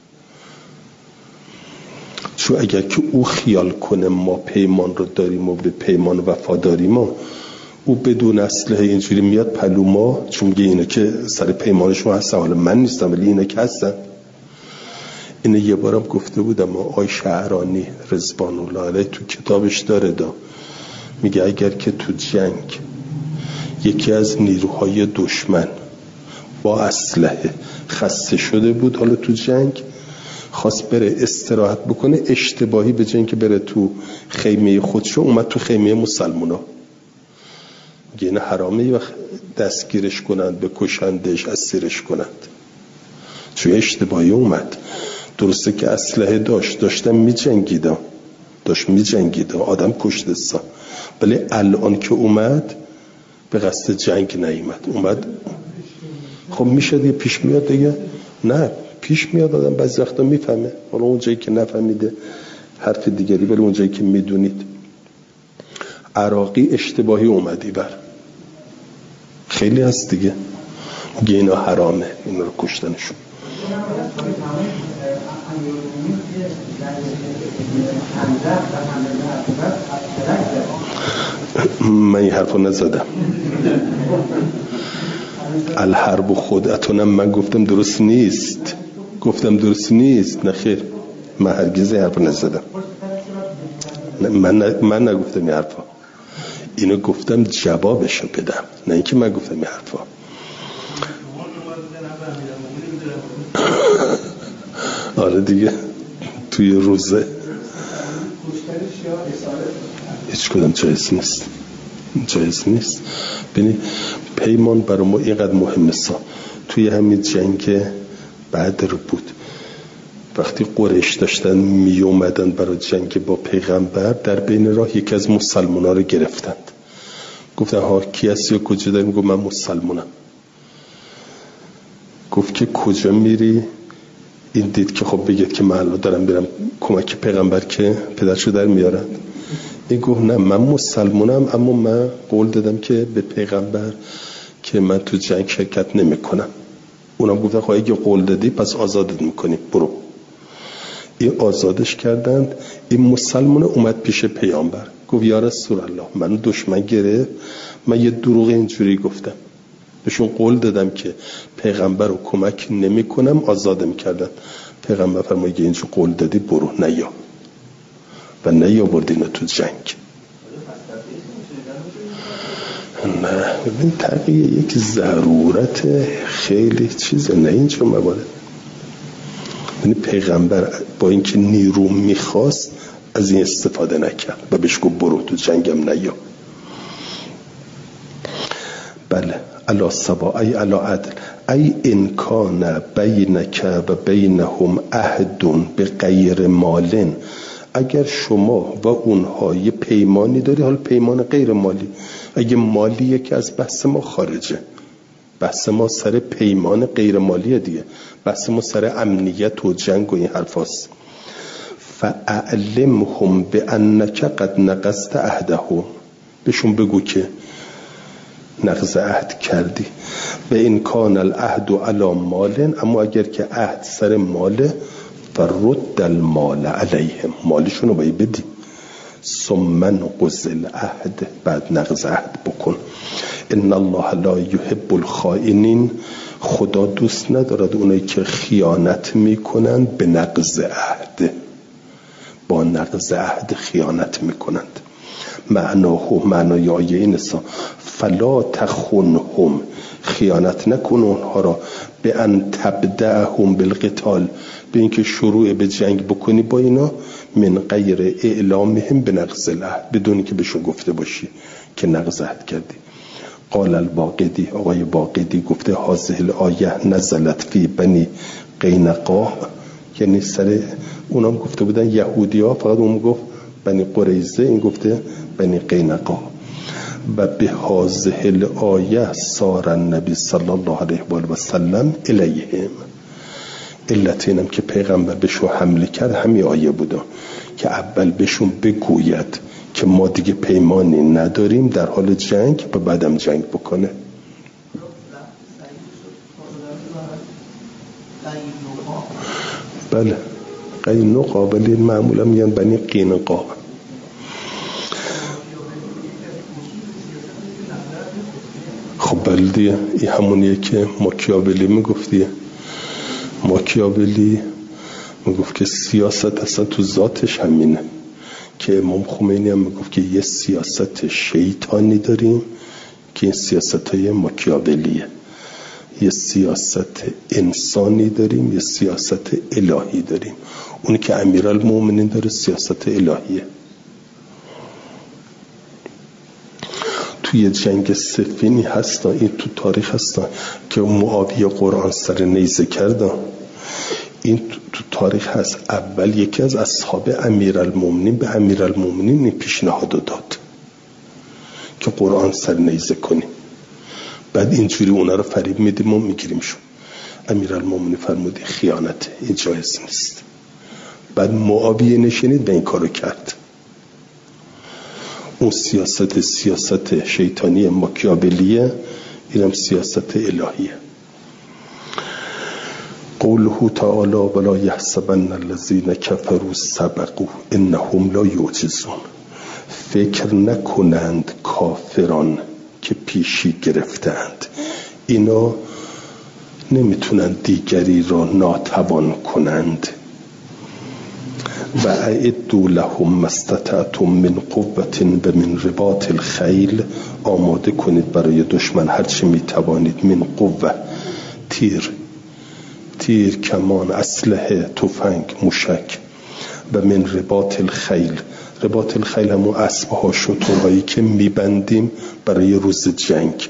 چون اگر که او خیال کنه ما پیمان رو داریم و به پیمان وفاداریم، او بدون اسلحه اینجوری میاد پلو ما، چون میگه اینا که سر پیمانشون هستن، حالا من نیستم ولی اینا که هستن. اینو یه بارم گفته بودم، آقای شعرانی رضوان الله علیه تو کتابش داره میگه اگر که تو جنگ یکی از نیروهای دشمن با اسلحه خسته شده بود، حالا تو جنگ خواست بره استراحت بکنه، اشتباهی به جای اینکه بره تو خیمه خودشو اومد تو خیمه مسلمونا. گینه حرامه یه وقت دستگیرش کنند، بکشندش، اسیرش کنند. چون اشتباهی اومد. درسته که اسلحه داشتن میجنگیدن، آدم کشته سا، ولی الان که اومد به قصد جنگ نیامد، اومد خب میشه دیگه، پیش میاد دیگه. نه پیش میاد، آدم بعضی وقتا میفهمه. حالا اونجایی که نفهمیده حرف دیگری، ولی اونجایی که میدونید. عراقی اشتباهی اومدی بر خیلی هست دیگه، گینا حرامه این رو کشتنشون. من این حرف رو نزدم. الحرب خودتونم من گفتم درست نیست، نه خیر، من هرگز این حرف رو نزدم. من نگفتم این حرفا، اینو گفتم جوابشو بدم، نه اینکه من گفتم این حرفا. آره دیگه، توی روزه هیچ کدام جایز نیست. ببین پیمان برای ما اینقدر مهمه. توی همین جنگ بدر بود، وقتی قریش داشتن می اومدن برای جنگ با پیغمبر، در بین راه یکی از مسلمونا رو گرفتند. گفتن ها کی هستی و کجا داری؟ گفت من مسلمونم. گفت که کجا میری؟ این دید که خب بگید که من دارم برم کمک پیغمبر که پدرشو در میارن. این گفت نه من مسلمونم، اما من قول دادم که به پیغمبر که من تو جنگ شرکت نمی کنم. اونم گفتن خب اگه قول دادی پس آزادت میکنیم، برو. این آزادش کردند. این مسلمونه اومد پیش پیامبر، گفت یا رسول الله منو دشمن گرفت، من یه دروغ اینجوری گفتم، بهشون قول دادم که پیغمبر رو کمک نمی کنم، آزادم کردن. پیغمبر فرمود اگه اینجور قول دادی برو، نیا و نیاوردی اینو تو جنگ. نه ببین تقیه یک ضرورت خیلی چیزه، نه اینجور موارد. یعنی پیغمبر با اینکه نیرو میخواست از این استفاده نکرد و بهش گفت برو تو جنگم نیا. بله الا سوا ای الا عدل ای انکان بینک و بینهم عهد به غیر مالن. اگر شما و اونها یه پیمانی داری، حالا پیمان غیر مالی، اگه مالیه که از بحث ما خارجه، بحث ما سر پیمان غیر مالیه دیگه، بحث ما سر امنیت و جنگ و این حرف هست. فاعلمهم بانک قد نقضت عهدهم، بهشون بگو که نقض عهد کردی. و این کان العهد علی مال، اما اگر که عهد سر ماله، فرد المال علیهم، مالشون رو باید بدی. ثم نقض العهد، بعد نقض عهد بکن. ان الله لا یحب الخائنین، خدا دوست ندارد اونایی که خیانت میکنند به نقض عهد، با نقض عهد خیانت میکنند. معنای آیه این است فلا تخونهم، خیانت نکن اونها را، به ان تبدأهم بالقتال، به اینکه شروع به جنگ بکنی با اینا، من غیر اعلامهم به نقض العهد، بدون که بهشون گفته باشی که نقض عهد کردی. قال الباقدی، آقای باقدی گفته هذه الآیه نزلت فی بنی قینقاع، یعنی سر اونام گفته بودن یهودی ها، فقط اون گفت بنی قریظه، این گفته بنی قینقاع. و به هذه الآیه سار النبی صلی الله علیه و آله و سلم الیهم. علت اینم که پیغمبر بهشون حمله کرد همین آیه بوده که اول بهشون بگوید که ما دیگه پیمانی نداریم در حال جنگ و بعدم جنگ بکنه. بله قینقاع، ولی معمولا میگن بنی قینقاع. خب بلدیه، این همونیه که ماکیاولی میگفتیه. ماکیاولی میگفت که سیاست اصلا تو ذاتش همینه، که امام خمینی هم میگفت که یه سیاست شیطانی داریم که این سیاست های ماکیاولیه. یه سیاست انسانی داریم، یه سیاست الهی داریم. اونی که امیرالمومنین داره سیاست الهیه. توی جنگ صفینی هستا، این تو تاریخ هستا که معاویه قرآن سر نیزه کردن. این تو تاریخ هست. اول یکی از اصحاب امیرالمومنین به امیرالمومنین این پیشنهاد داد که قرآن سر نیزه کنیم، بعد اینجوری اونا رو فریب میدیم و میگیریم شون. امیرالمومنین فرمودی خیانت، این جایز نیست. بعد معاویه نشینید به این کارو کرد. اون سیاست شیطانی ماکیاولیه، اینم سیاست الهیه. قوله تعالی ولا یحسبن الذین کفروا سبقوا انهم لا یعجزون. فکر نکنند کافران که پیشی گرفتند اینا نمیتونند دیگری را ناتوان کنند. و اعدوا لهم ما استطعتم من قوة و من رباط الخیل. آماده کنید برای دشمن هرچی میتوانید. من قوه، تیر، کمان، اسلحه، تفنگ، موشک. و من رباط الخیل، رباط الخیل همون اسبها شترهایی که میبندیم برای روز جنگ.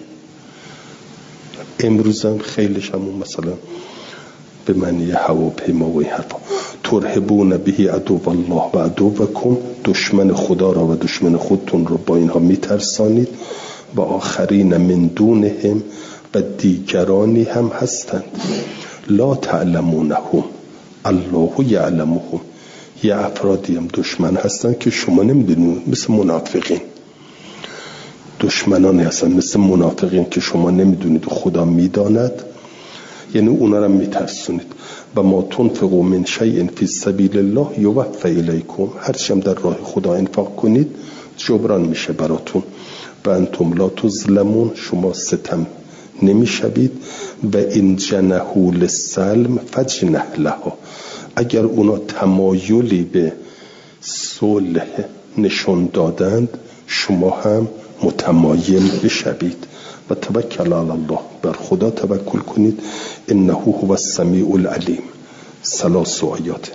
امروز هم خیلش همون مثلا به معنی هواپیما و این حرفا. ترهبون بهی عدو الله و عدوکم، دشمن خدا را و دشمن خودتون رو با اینها میترسانید. و آخرین من دونهم، و دیگرانی هم هستند. لا تعلمونهم الله یعلمهم. یه افرادی هم دشمن هستند که شما نمیدونید، مثل منافقین. دشمنانی هستند مثل منافقین که شما نمیدونید و خدا میداند. یعنی اونا رو میترسونید. و ما تنفقوا من شیء فی سبیل الله یوفی الیکم. هر چیم در راه خدا انفاق کنید جبران میشه براتون. و انتم لا تظلمون، شما ستم نمیشوید. و این جنحوا للسلم فجنح لها. اگر اونا تمایلی به صلح نشون دادند شما هم متمایل بشوید. و توکل علی الله، بر خدا توکل کنید. انه هو السمیع العلیم. 3 آیات.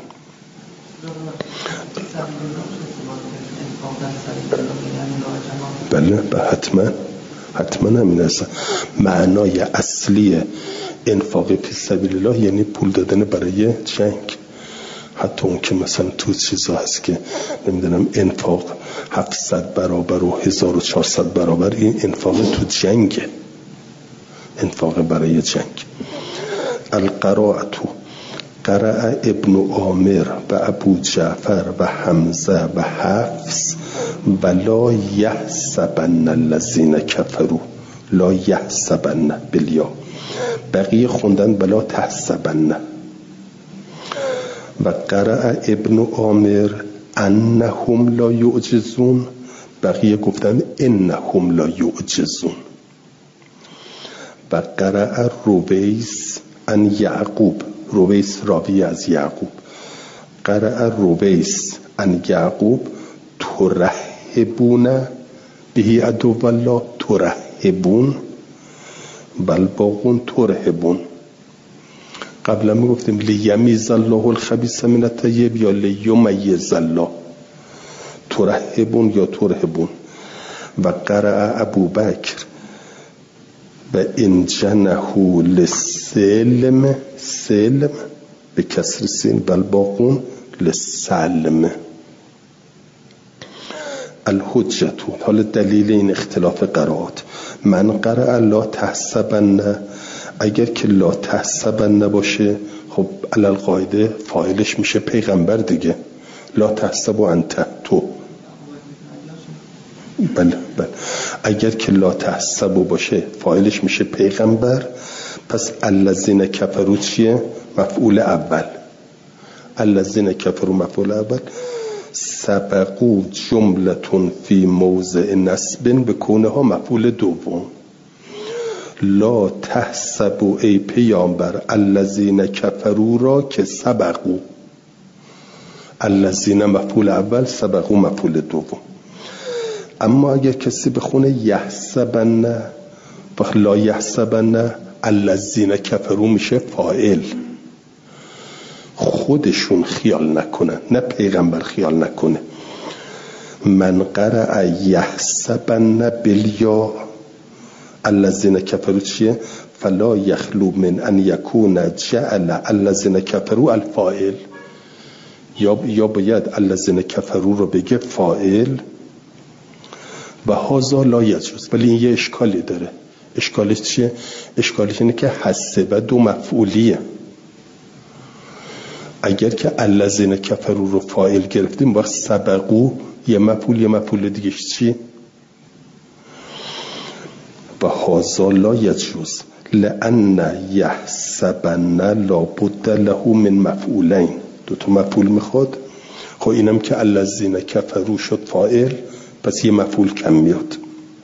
بله حتما همین است. معنای اصلی انفاق فی سبیل الله یعنی پول دادن برای جنگ. حتی اون که مثلا تو چیزا هست که نمیدونم انفاق 700 برابر و 1400 برابر، این انفاق تو جنگه، انفاق برای جنگ. القراءة قرأ ابن عامر و ابو جعفر و حمزه و حفص ولا یحسبن الذین کفروا. لا یحسبن بالیا. بقیه خوندن ولا تحسبن. و قرأ ابن عامر انهم لا یعجزون. بقیه گفتن انهم لا یعجزون. و قرأ رویس ان یعقوب. رویس راوی از یعقوب. قرأ رویس ان یعقوب ترهبون بهی عدو الله. ترهبون بل باقون ترهبون. قبلا می گفتیم لیمیز الله الخبیث من الطیب یا لیمیز الله. ترهبون یا ترهبون. و قرأ ابو بکر و ان جنحوا للسلم، سلم به کسر سین، بل باقون للسلم. الحجت. حالا دلیل این اختلاف قرائات. من قرأ لا تحسبن، اگر که لا تحسبن باشه خب علی القاعده فاعلش میشه پیغمبر دیگه. لا تحسب انت، تو. بله. اگر که لا تحسب باشه فاعلش میشه پیغمبر. پس الذین کفروا چیه؟ مفعول اول. الذین کفروا مفعول اول. سبقوا جملتون فی موضع نصب بکونها مفعول دوم. لا تحسبوا ای پیامبر الذین کفروا را که سبقوا. الذین مفعول اول، سبقوا مفعول دوم. اما اگر کسی بخونه یحسبن و لا یحسبن، الذین کفروا میشه فاعل، خودشون خیال نکنن، نه پیغمبر خیال نکنه. من قرأ یحسبن بالیا، الذین کفروا چیه؟ فلا یخلو من ان یکون جعل الذین کفروا الفاعل، یا باید الذین کفروا رو بگه فاعل و هذا لا یجوز. ولی این یه اشکالی داره. اشکالش چیه؟ اشکالش اینه که حسب دو مفعولیه. اگر که الذین کفروا رو فاعل گرفتیم با سبقو یه مفعول دیگه چی؟ و هذا لا یجوز لأن یحسبن لابد له من مفعولین، دو تا مفعول میخواد. خب اینم که الذین کفروا شد فاعل، پس یه مفعول کم میاد.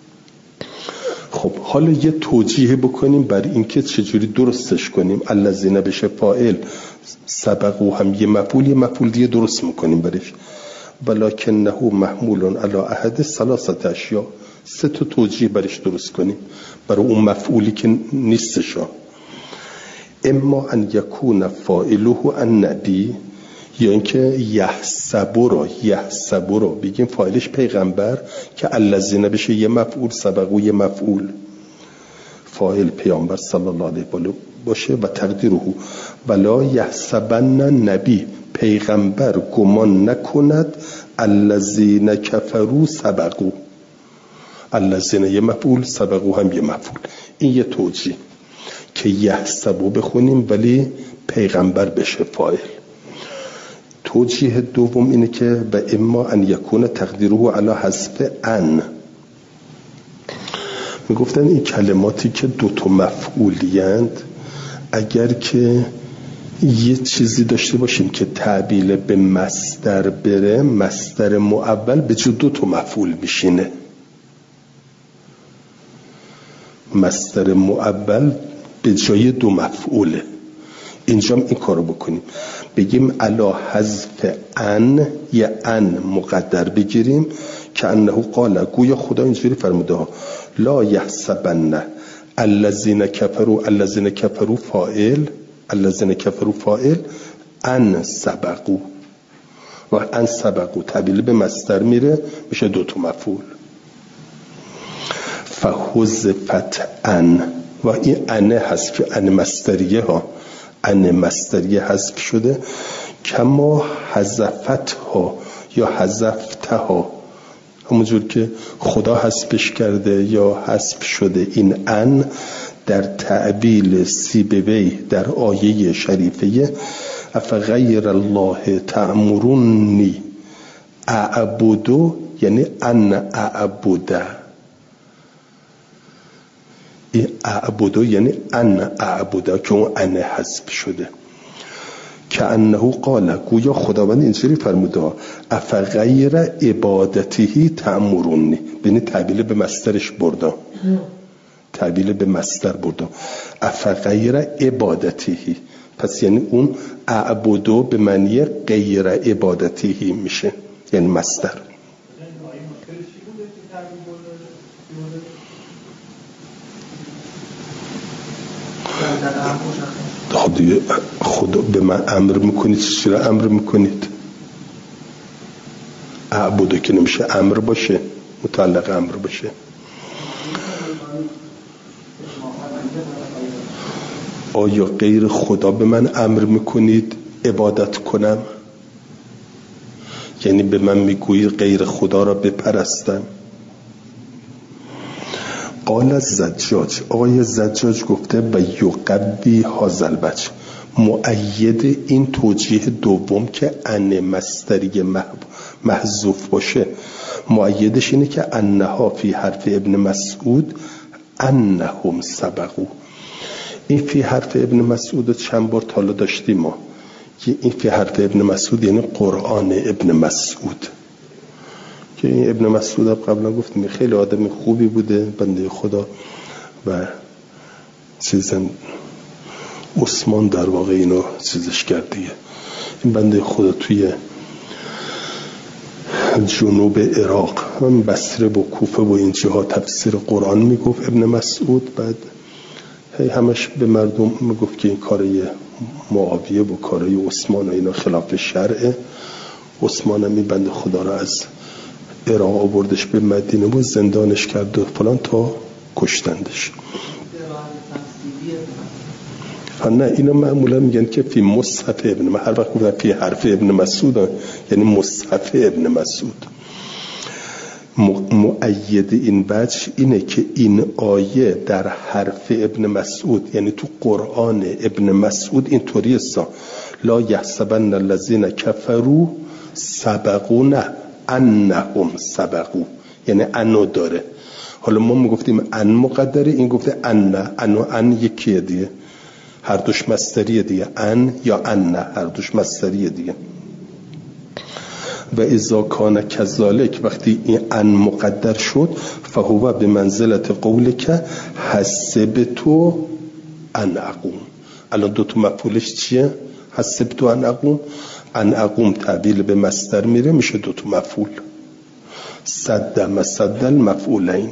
خب حالا یه توجیه بکنیم بر اینکه چجوری درستش کنیم. الذین بشه فاعل، سبقو هم یه مفعول دیگه درست میکنیم برش. ولکنه محمول علی احد ثلاثه اشیاء، سه تا توجیه برش درست کنیم برای اون مفعولی که نیستش. اما ان یکون فاعله النبی، یا اینکه یحسبو رو بگیم فاعلش پیغمبر که الذین بشه یه مفعول، سبقو یه مفعول، فاعل پیامبر صلی الله علیه و آله باشه و تقدیره ولا یحسبن نبی، پیغمبر گمان نکند الذین کفروا سبقو، الذین یه مفعول، سبقو هم یه مفعول. این یه توجیه که یحسبو بخونیم ولی پیغمبر بشه فاعل. توجیه دوم اینه که و اما ان یکون تقدیره علی حذف ان، میگفتن این کلماتی که دو تا مفعولیند اگر که یه چیزی داشته باشیم که تعبیل به مصدر بره، مصدر مؤول به جای دو تا مفعول میشینه. مصدر مؤول به جای دو مفعوله. اینجا این کارو بکنیم، بگیم علا حذف ان، یه ان مقدر بگیریم که انه قال، گویا خدا اینجوری فرموده لا یحسبن الذین کفروا فاعل، الذین کفروا فاعل، ان سبقو، و ان سبقو تبدیل به مصدر میره میشه دو تا مفعول. فحذفت ان، و این ان حذف، ان مصدریه ها، ان مصدریه حذف شده. کما حذفتها یا حذفتها، همونجور که خدا حذفش کرده یا حذف شده. این ان در تعبیل سیبوی در آیه شریفه افغیر الله تأمرونی اعبدو، یعنی ان اعبده، این اعبدو یعنی ان اعبده که اون ان حذف شده. که انه قال، گویا خداوند اینجوری فرموده افغیر عبادته تأمرونی، بینی تعبیل به مصدرش بردم، تعبیل به مصدر بردم، افغیر عبادته، پس یعنی اون اعبدو به معنی غیر عبادته میشه، یعنی مصدر. خب دیگه خدا به من امر میکنید، چرا امر میکنید؟ اعبدو که نمیشه امر باشه، متعلق امر باشه. آیا غیر خدا به من امر میکنید عبادت کنم؟ یعنی به من میگویید غیر خدا را بپرستم؟ قال الزجاج، آقای زجاج گفته و یقوی هذا الوجه، مؤید این توجیه دوم که ان مصدری محذوف باشه، مؤیدش اینه که انها فی حرف ابن مسعود انهم سبقو. این فی حرف ابن مسعود چند بار تالا داشتیم ما، که این فی حرف ابن مسعود یعنی قرآن ابن مسعود، که این ابن مسعود قبلا گفتیم خیلی آدم خوبی بوده، بنده خدا، و چیزن عثمان در واقع اینو چیزش کردیه. این بنده خدا توی جنوب عراق، بصره و کوفه و این جاها تفسیر قرآن میگفت ابن مسعود. بعد همش به مردم میگفت که این کاری معاویه و کاری عثمان و اینا خلاف شرعه. عثمان هم این بنده خدا را از عراق آوردش به مدینه و زندانش کرد و فلان تا کشتندش. نه اینا معمولا میگن که فی مصحف ابن، من هر وقت گفتم فی حرف ابن مسعود یعنی مصحف ابن مسعود. مؤید این وجه اینه که این آیه در حرف ابن مسعود یعنی تو قرآن ابن مسعود اینطوری است: لا یحسبن الذین کفروا سبقوا، نه انهم سبقوا، یعنی انو داره. حالا ما میگفتیم ان مقدره، این گفته ان. ان یکیه دیگه، هر دوش مصدریه دیگه، ان یا ان هر دوش مصدریه دیگه. و اذا کان کذالک، وقتی این ان مقدر شد، فهو به منزلت قولک حسبتو ان اقوم. الان دو تا مفعولش چیه؟ حسبتو ان اقوم. ان اقوم تعبیل به مصدر میره، میشه دو تا مفعول. صد مصد المفعولین.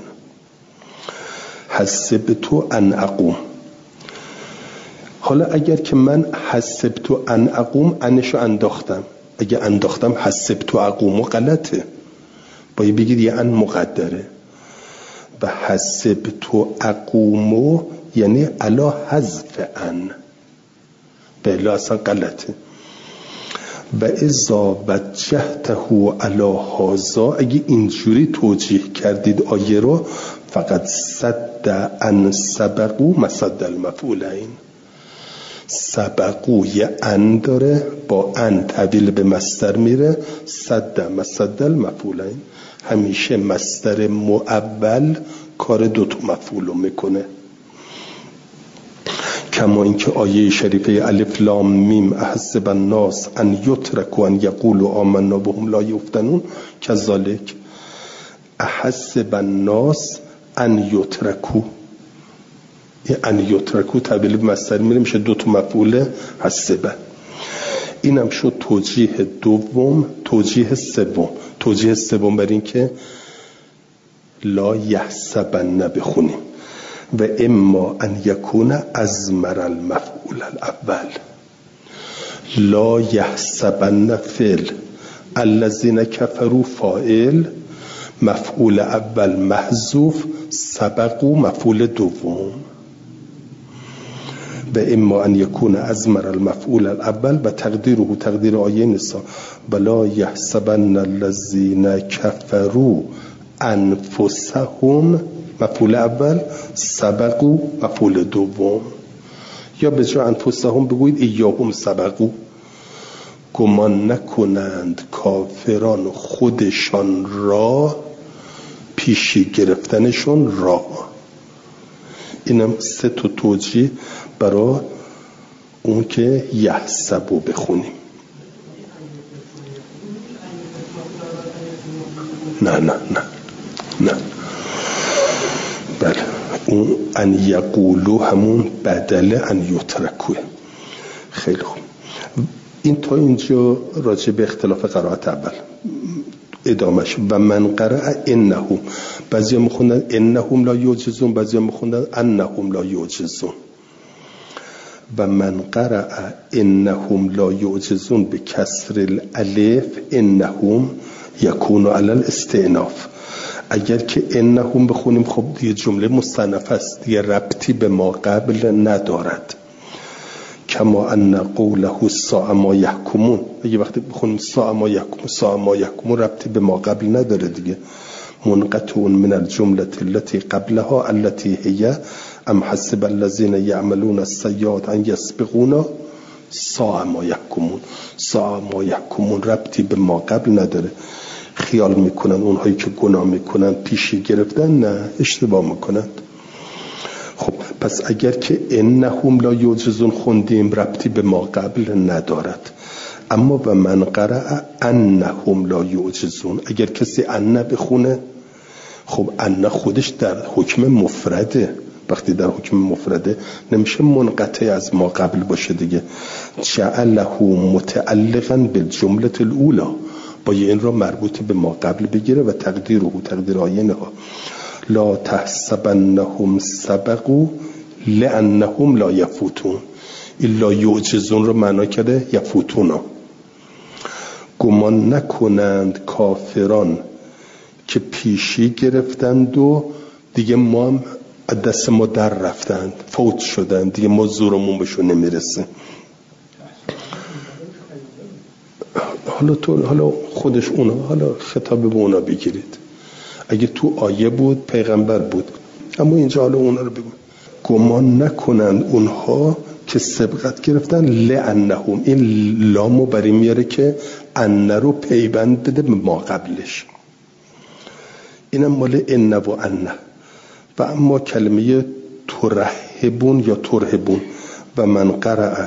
حسبتو ان اقوم. حالا اگر که من حسبتو ان اقوم انشو انداختم، اگه انداختم حسبتو اقومو غلطه، باید بگید یه ان مقدره. و حسبتو اقومو یعنی علا حذف ان، بله اصلا غلطه. و اذا وجهته علی هذا، اگه اینجوری توجیه کردید آیه رو، فقط صد ان سبقو مصد المفعولین. سبقو یه ان داره، با ان تبدیل به مصدر میره، صد مصد المفعولین. همیشه مصدر مؤول کار دو تا مفعول رو میکنه. کما اینکه آیه شریفه الف لام میم احسب الناس ان یترکوا ان یقولوا آمنا وهم لا یفتنون کذالک. احسب الناس ان یترکوا، ان یترکوا تبدیل به مصدر میره، میشه دو تا مفعول حسب. اینم شد توجیه دوم. توجیه سوم، توجیه سوم بر این که لا یحسبن بخونیم و اما ان یکون ازمر المفعول الاول. لا یحسبن فعل، الذین کفروا فاعل، مفعول اول محذوف، سبقوا مفعول دوم. و اما ان یکون ازمر المفعول الاول و تقدیره، تقدیر آیه نساء، بلا یحسبن الذین کفروا انفسهم مفعول اول، سبقوا مفعول دوم. یا به جای انفسهم بگویید ایاهم سبقوا. گمان نکنند کافران خودشان را، پیشی گرفتنشون را. اینم سه تا توجیه برای اون که یحسبو بخونیم. نه بله، اون ان یقولو همون بدل ان یترکوه. خیلی خوب. این تا اینجا راجع به اختلاف قرائت اول. ادامش و من قرأ انهم، بعضی ها میخوندن انهم لا یعجزون، بعضی ها میخوندن انهم لا یعجزون. و من قرأ انهم لا یعجزون به کسر الالف، انهم یکون علی الاستئناف. اگر که انهم بخونیم خب دیگه جمله مستأنف است، دیگه ربطی به ما قبل ندارد. کما ان قوله ساء ما یحکمون، اگه وقتی بخونیم ساء ما یحکمون، ساء ما یحکمون ربطی به ما قبل نداره دیگه. منقطع من الجمله التي قبلها التي هي ام حسب الذين يعملون السيئات ان يسبقونا ساء ما یحکمون. ساء ما یحکمون ربطی به ما قبل نداره. خیال میکنن اونهایی که گناه میکنن پیشی گرفتن، نه، اشتباه میکنن. خب پس اگر که انهم لا یعجزون خوندیم ربطی به ما قبل ندارد. اما و من قرأ انهم لا یعجزون، اگر کسی ان بخونه، خب ان خودش در حکم مفرده. وقتی در حکم مفرده نمیشه منقطع از ما قبل باشه دیگه. جعله متعلقا بالجمله الاولى، باید این را مربوط به ما قبل بگیره. و تقدیر آینه ها لا تحسبنهم سبقوا لانهم لا یفوتون. این لا یعجزون رو معنا کرده یفوتونا. گمان نکنند کافران که پیشی گرفتند و دیگه ما هم دست ما در رفتند، فوت شدند، دیگه ما زورمون بهشون نمیرسه. حالا خودش اونا، حالا خطاب به اونا بگیرید. اگه تو آیه بود پیغمبر بود، اما اینجا حالا اونا رو بگو. گمان نکنند اونها که سبقت گرفتن، لعنهم، این لامو بری میاره که ان رو پیوند بده به ما قبلش. اینم مال ان و ان. و اما کلمه ترحبون یا ترهبون و من قرأ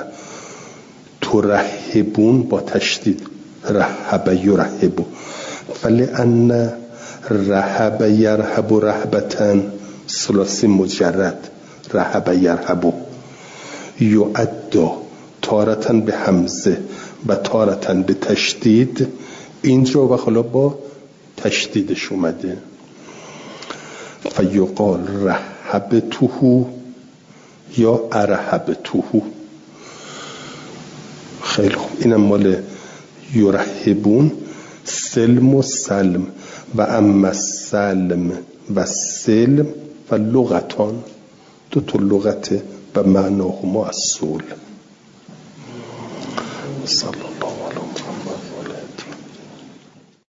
ترحبون با تشدید رحب یرحبو، فلأن رحب یرحب رحبتن ثلاثی مجرد رحب یرحبو یعدا تارتن به همزه و تارتن به تشدید. اینجا و حالا با تشدیدش اومده. فیقال رحب توهو یا ارحب توهو. خیلی خوب، اینم مال یرحبون. سلم و سلم و اما سلم و سلم و لغتان، دو تا لغته و معناهما از صلح. صلی الله علیه و محمد.